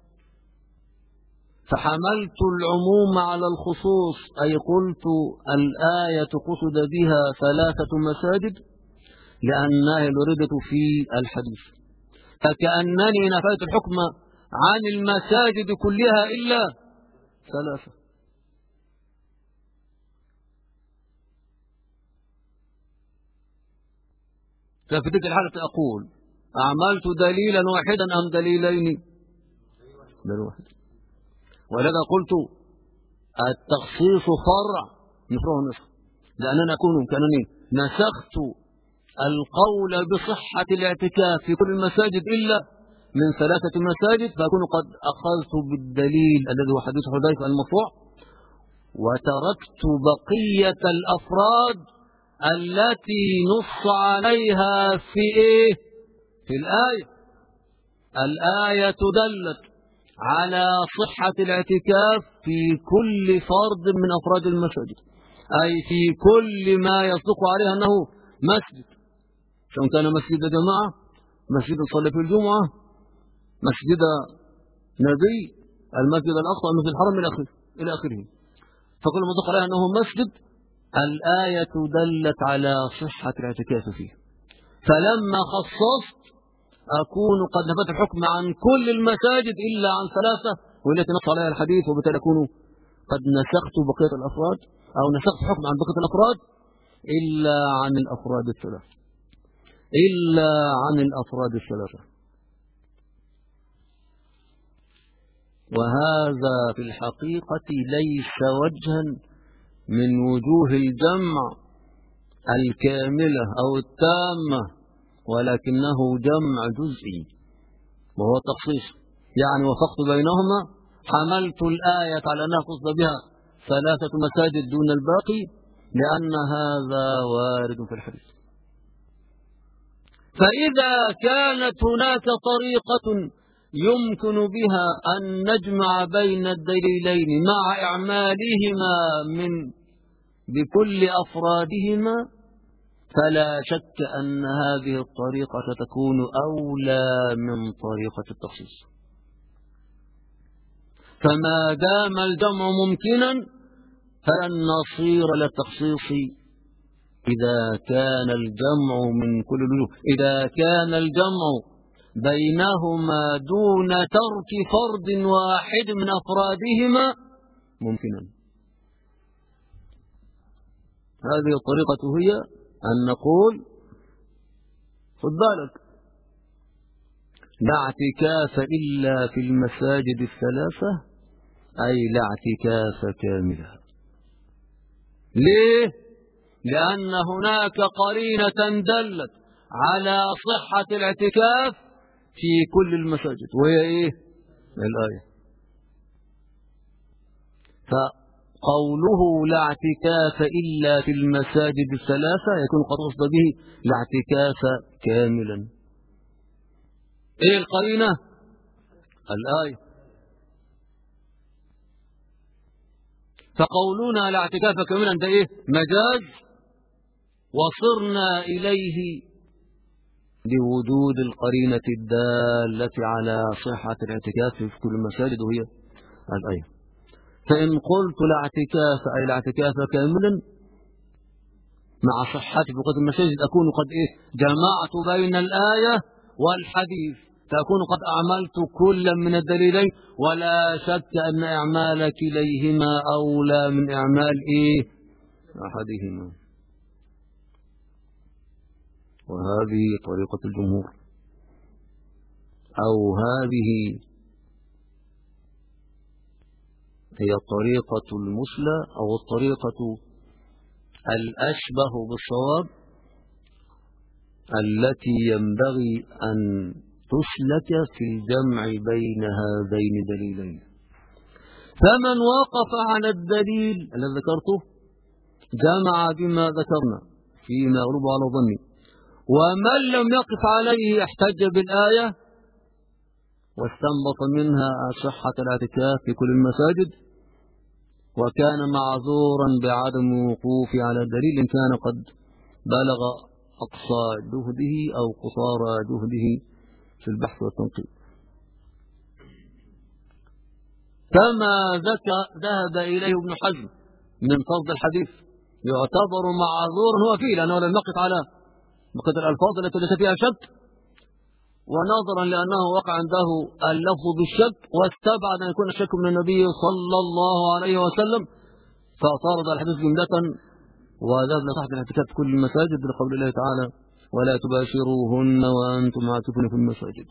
فحملت العموم على الخصوص، أي قلت الآية قصد بها 3 مساجد لأنها الوردة في الحديث، فكأنني نفيت الحكم عن المساجد كلها إلا 3. ففي تلك الحالة أقول أعملت دليلا واحدا أم دليلين؟ دليل واحد. ولذا قلت التخصيص فرع من فروع النسخ، لأننا كأنني نسخت القول بصحة الاعتكاف في كل المساجد إلا من 3 مساجد، فأكون قد أخذت بالدليل الذي هو حديث حذيفة المرفوع، وتركت بقية الأفراد التي نص عليها في الآية. الآية دلت على صحة الاعتكاف في كل فرد من أفراد المساجد، أي في كل ما يصدق عليه أنه مسجد، سواء كان مسجد جماعة، مسجد صلى في الجمعة، مسجد نبي، المسجد الأقصى، المسجد الحرم إلى آخره، فكل ما صدق عليه أنه مسجد الآية دلت على صحة الاعتكاف فيه. فلما خصصت أكون قد نفت الحكم عن كل المساجد إلا عن 3 والتي نص عليها الحديث، وبالتالي أكون قد نسخت بقية الأفراد أو نسخت الحكم عن بقية الأفراد إلا عن الأفراد ال3، إلا عن الأفراد ال3. وهذا في الحقيقة ليس وجها من وجوه الجمع الكاملة أو التامة، ولكنه جمع جزئي وهو تخصيص، يعني وفقت بينهما، حملت الآية على أنها قصد بها 3 مساجد دون الباقي لأن هذا وارد في الحديث. فإذا كانت هناك طريقة يمكن بها أن نجمع بين الدليلين مع إعمالهما بكل أفرادهما، فلا شك أن هذه الطريقة تكون أولى من طريقة التخصيص. فما دام الجمع ممكنا فلن نصير للتخصيص إذا كان الجمع من كل الوجوه، إذا كان الجمع بينهما دون ترك فرد واحد من أفرادهما ممكنا. هذه الطريقة هي أن نقول خذ بالك لا اعتكاف إلا في المساجد ال3، أي لا اعتكاف كاملا. ليه؟ لأن هناك قرينة دلت على صحة الاعتكاف في كل المساجد، وهي الآية. فقوله لا اعتكاف إلا في المساجد ال3 يكون قد قصد به لا اعتكاف كاملا. القرينة؟ الآية. فقولنا لا اعتكاف كاملا ده مجاز، وصرنا إليه لوجود القرينة الدالة على صحة الاعتكاف في كل المساجد وهي الآية. فإن قلت لا اعتكاف أي لا اعتكاف كاملا مع صحة بقية المساجد أكون قد جمعت بين الآية والحديث، فأكون قد أعملت كل من الدليلين، ولا شك أن إعمال كليهما أولى من إعمال أحدهما. وهذه طريقة الجمهور، أو هذه هي الطريقة المثلى أو الطريقة الأشبه بالصواب التي ينبغي أن تسلك في الجمع بين هذين الدليلين. فمن وقف على الدليل الذي ذكرته جمع بما ذكرنا فيما يغلب على ظني، ومن لم يقف عليه احتج بالآية واستنبط منها صحة الاعتكاف في كل المساجد، وكان معذورا بعدم الوقوف على الدليل إن كان قد بلغ أقصى جهده أو قصارى جهده في البحث والتنقيب. كما ذهب إليه ابن حزم من فرض الحديث يعتبر معذورا هو فيه، لأنه لم يقف على بقدر الألفاظ التي ليس فيها شك، ونظرا لأنه وقع عنده اللفظ بالشك واستبعد أن يكون الشك من النبي صلى الله عليه وسلم، فاعترض الحديث جملة وذهب لصحة الاعتكاف في كل المساجد لقول الله تعالى: ولا تباشروهن وأنتم عاكفون في المساجد.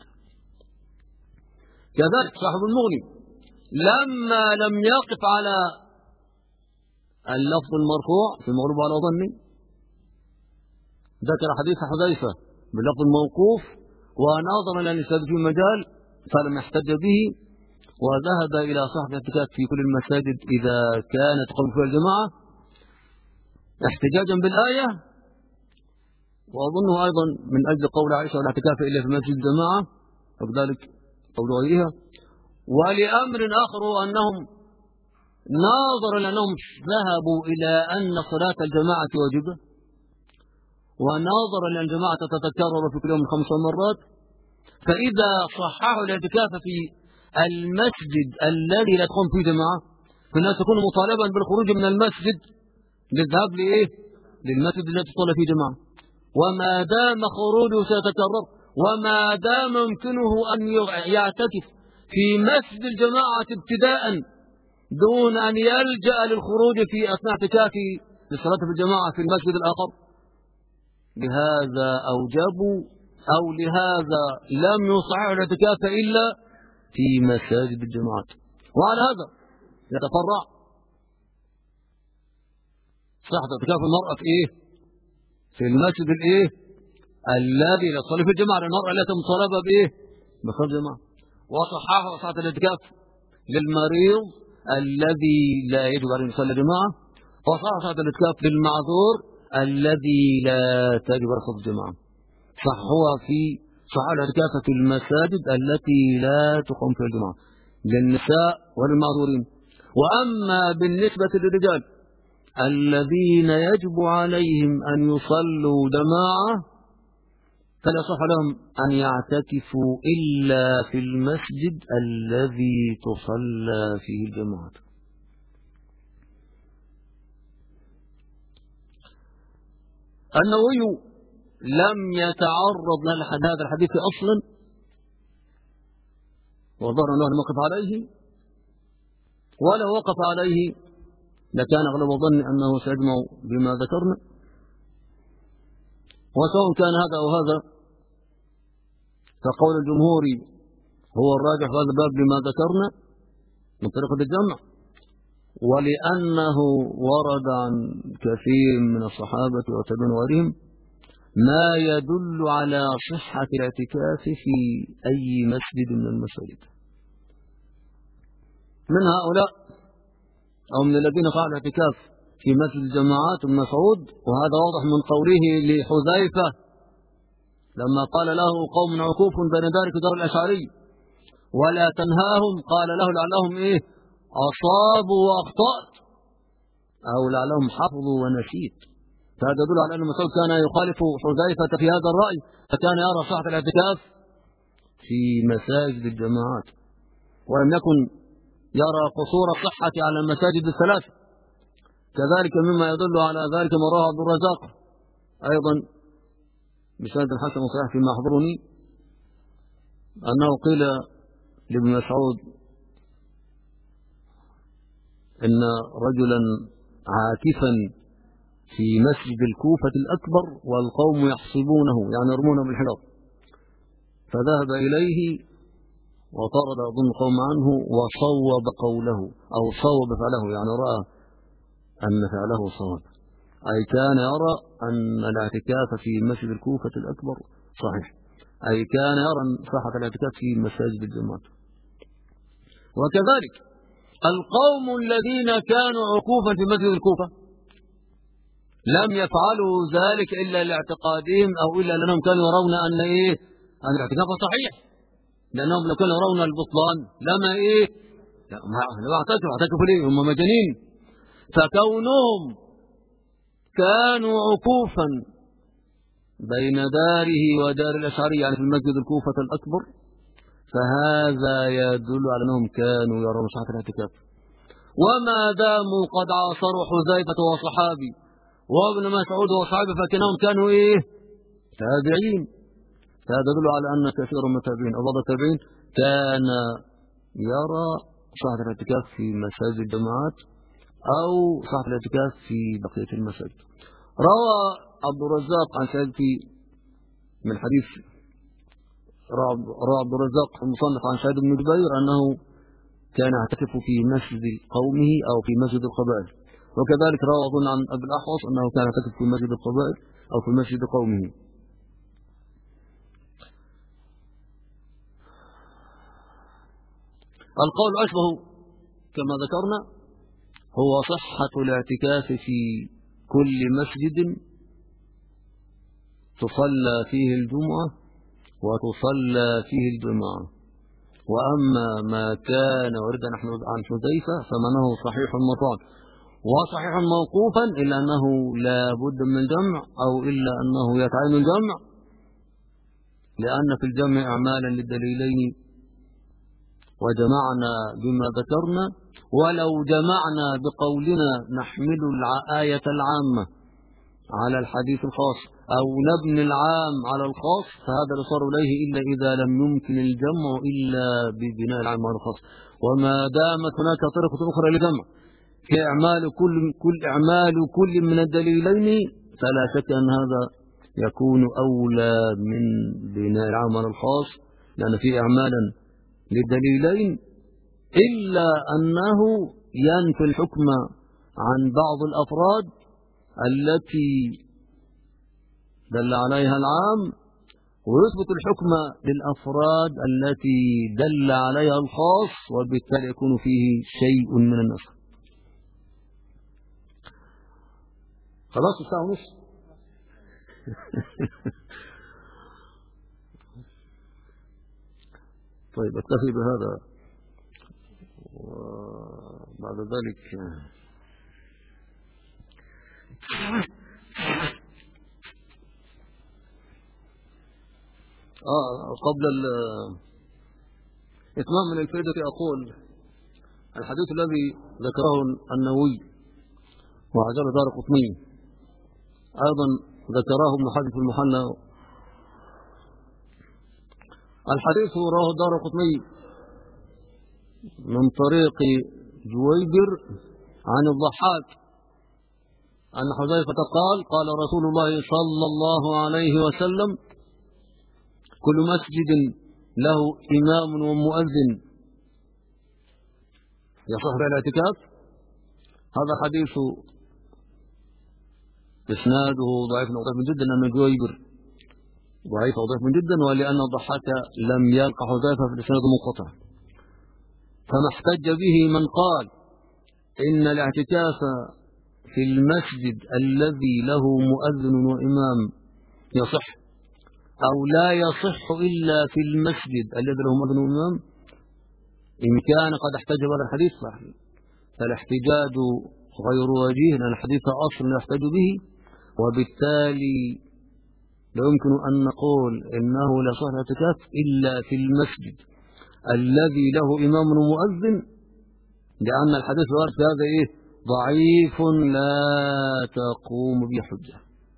كذلك صاحب المغني لما لم يقف على اللفظ المرفوع في المغلوب على ظني ذكر حديث حذيفة باللفظ الموقوف، وناظر إلى النساء في المجال فلم يحتج به، وذهب إلى صاحب الاعتكاف في كل المساجد إذا كانت قوم فيها الجماعة احتجاجا بالآية، وأظنه أيضا من أجل قول عائشة: والاعتكاف إلا في مسجد الجماعة، وكذلك قول غيرها. ولأمر آخر هو أنهم ناظروا لأنهم ذهبوا إلى أن صلاة الجماعة واجبة، وناظروا لأن الجماعة تتكرر في كل يوم 5 مرات، فإذا صححوا الاعتكاف في المسجد الذي لا تقوم فيه جماعة فالناس تكون مطالبا بالخروج من المسجد للذهاب للمسجد الذي تصلى فيه جماعة، وما دام خروجه سيتكرر وما دام يمكنه أن يعتكف في مسجد الجماعة ابتداء دون أن يلجأ للخروج في أثناء اعتكافه للصلاة في الجماعة في المسجد الآخر، لهذا أوجبوا أو لهذا لم يصححوا الاعتكاف إلا في مساجد الجماعات. وعلى هذا يتفرع صحة اعتكاف المرأة في إيه؟ في المسجد الإيه؟ الذي يصلي في الجماعة، المرأة التي مطالبة بإيه؟ بصلاة الجماعة. وصححوا صحة الاعتكاف للمريض الذي لا يجب عليه أن يصلي جماعة، وصححوا صحة الاعتكاف للمعذور الذي لا تجب عليه صلاة الجماعة. صححوها في صحة الاعتكاف في المساجد التي لا تقوم فيها الجماعة للنساء وللمعذورين. وأما بالنسبة للرجال الذين يجب عليهم أن يصلوا جماعة فلا يصح لهم أن يعتكفوا إلا في المسجد الذي تصلى فيه الجماعة. النووي لم يتعرض لهذا الحديث أصلا، وظهر أنه لم يقف عليه، ولو وقف عليه لكان أغلب ظن أنه سيجمع بما ذكرنا، وسواء كان هذا أو هذا فقول الجمهور هو الراجح في هذا الباب بما ذكرنا من طريقة الجمع، ولأنه ورد عن كثير من الصحابة والتابعين وغيرهم ما يدل على صحة الاعتكاف في أي مسجد من المساجد من هؤلاء أو من الذين فعلوا الاعتكاف في مسجد الجماعات ابن مسعود، وهذا واضح من قوله لحذيفة لما قال له: قوم عكوف بين دارك ودار الأشعري ولا تنهاهم، قال له: لعلهم أصابوا وأخطأت، أو لعلهم حفظوا ونسيت. فهذا يدل على أن مسعود كان يخالف حذيفة في هذا الرأي، فكان يرى صحة الاعتكاف في مساجد الجماعات، ولم يكن يرى قصور الصحة على المساجد الثلاث. كذلك مما يدل على ذلك ما رواه عبد الرزاق أيضا بسند حسن صحيح فيما أحضرني أنه قيل لابن مسعود إن رجلا عاكفا في مسجد الكوفة الأكبر والقوم يحصبونه يعني يرمونه بالحجر، فذهب إليه وطرد أظن قوم عنه وصوب قوله أو صوب فعله، يعني رأى أن فعله صواب، أي كان يرى أن الاعتكاف في مسجد الكوفة الأكبر صحيح، أي كان يرى أن صحة الاعتكاف في مساجد الجماعة. وكذلك القوم الذين كانوا عكوفا في مسجد الكوفة لم يفعلوا ذلك إلا لاعتقادهم أو إلا لأنهم كانوا يرون أن أن الاعتكاف صحيح، لأنهم لو كانوا يرون البطلان لما لما اعتكفوا ليه؟ هم مجانين. فكونهم كانوا عكوفا بين داره ودار الأشعري يعني في المسجد الكوفة الأكبر، فهذا يدل على أنهم كانوا يرون صحة الاعتكاف. وما داموا قد عاصروا حذيفة وصحابي وابن مسعود وصحابه فكانهم كانوا تابعين، فهذا يدل على أن كثير من التابعين أو بعض التابعين كان يرى صحة الاعتكاف في مساجد الجماعات أو صحة الاعتكاف في بقية المساجد. روى عبد الرزاق عن سعيد من حديث روى عبد الرزاق المصنف عن سعيد بن جبير أنه كان يعتكف في مسجد قومه أو في مسجد القبائل، وكذلك روى أظن عن أبي الأحوص أنه كان يعتكف في مسجد القبائل أو في مسجد قومه. القول الأشبه كما ذكرنا هو صحة الاعتكاف في كل مسجد تصلى فيه الجمعة وتصلى فيه الجمعة. وأما ما كان ورد عن حذيفة فمنه صحيح مرفوعا وصحيح موقوفا إلا أنه لا بد من الجمع أو إلا أنه يتعين الجمع، لأن في الجمع أعمالا للدليلين وجمعنا بما ذكرنا، ولو جمعنا بقولنا نحمل الآية العامة على الحديث الخاص أو نبني العام على الخاص فهذا لا يصار إليه إلا إذا لم يمكن الجمع إلا ببناء العام على الخاص. وما دامت هناك طريقة أخرى للجمع كإعمال كل من الدليلين فلا شك أن هذا يكون أولى من بناء العام على الخاص، لأن فيه إعمالا للدليلين إلا أنه ينفي الحكم عن بعض الأفراد التي دل عليها العام ويثبت الحكم للأفراد التي دل عليها الخاص، وبالتالي يكون فيه شيء من النسخ. خلاص الساعة ونص. طيب أكتفي بهذا وبعد ذلك قبل إتمام من الفائدة أقول الحديث الذي ذكره النووي وعجل دار قطني أيضا ذكراه ابن حجر في المحلى. الحديث رواه دار قطني من طريق جويبر عن الضحاك أن حذيفة قال رسول الله صلى الله عليه وسلم كل مسجد له إمام ومؤذن يصح الاعتكاف. هذا حديث إسناده ضعيف جدا لأن جويبر ضعيف وضعيف جدا، ولأن الضحاك لم يلقى حذيفة في الإسناد منقطع، فما احتج به من قال إن الاعتكاف في المسجد الذي له مؤذن وإمام يصح أو لا يصح إلا في المسجد الذي له مؤذن وإمام، إن كان قد احتج بهذا الحديث فالاحتجاج غير وجيه لأن الحديث أصل يحتج به، وبالتالي لا يمكن أن نقول إنه لا يصح الاعتكاف إلا في المسجد الذي له إمام ومؤذن، لأن الحديث الوارد في هذا ضعيف لا تقوم به حجة.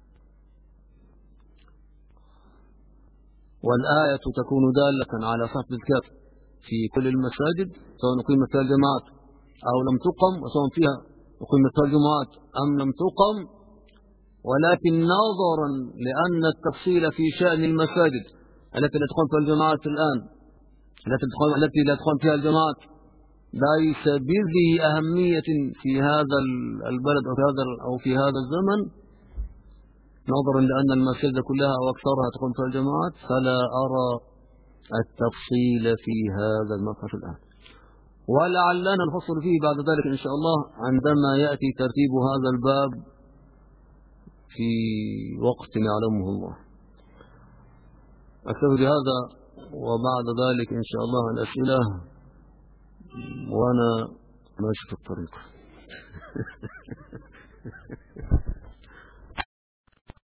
والآية تكون دالة على صحة الاعتكاف في كل المساجد سواء أقيمت فيها الجماعات أو لم تقم، وسواء فيها أقيمت فيها الجماعات أم لم تقم، ولكن نظرا لأن التفصيل في شأن المساجد التي لا تقوم فيها الجماعات الآن، التي لا تقوم فيها الجماعات، ليس بذي أهمية في هذا البلد أو في هذا الزمن، نظرا لأن المساجد كلها أو أكثرها تقوم فيها الجماعات، فلا أرى التفصيل في هذا المبحث الآن، ولعلنا نفصل فيه بعد ذلك إن شاء الله عندما يأتي ترتيب هذا الباب في وقت يعلمه الله. أكتفي بهذا، وبعد ذلك إن شاء الله الأسئلة وأنا ماشي في الطريق.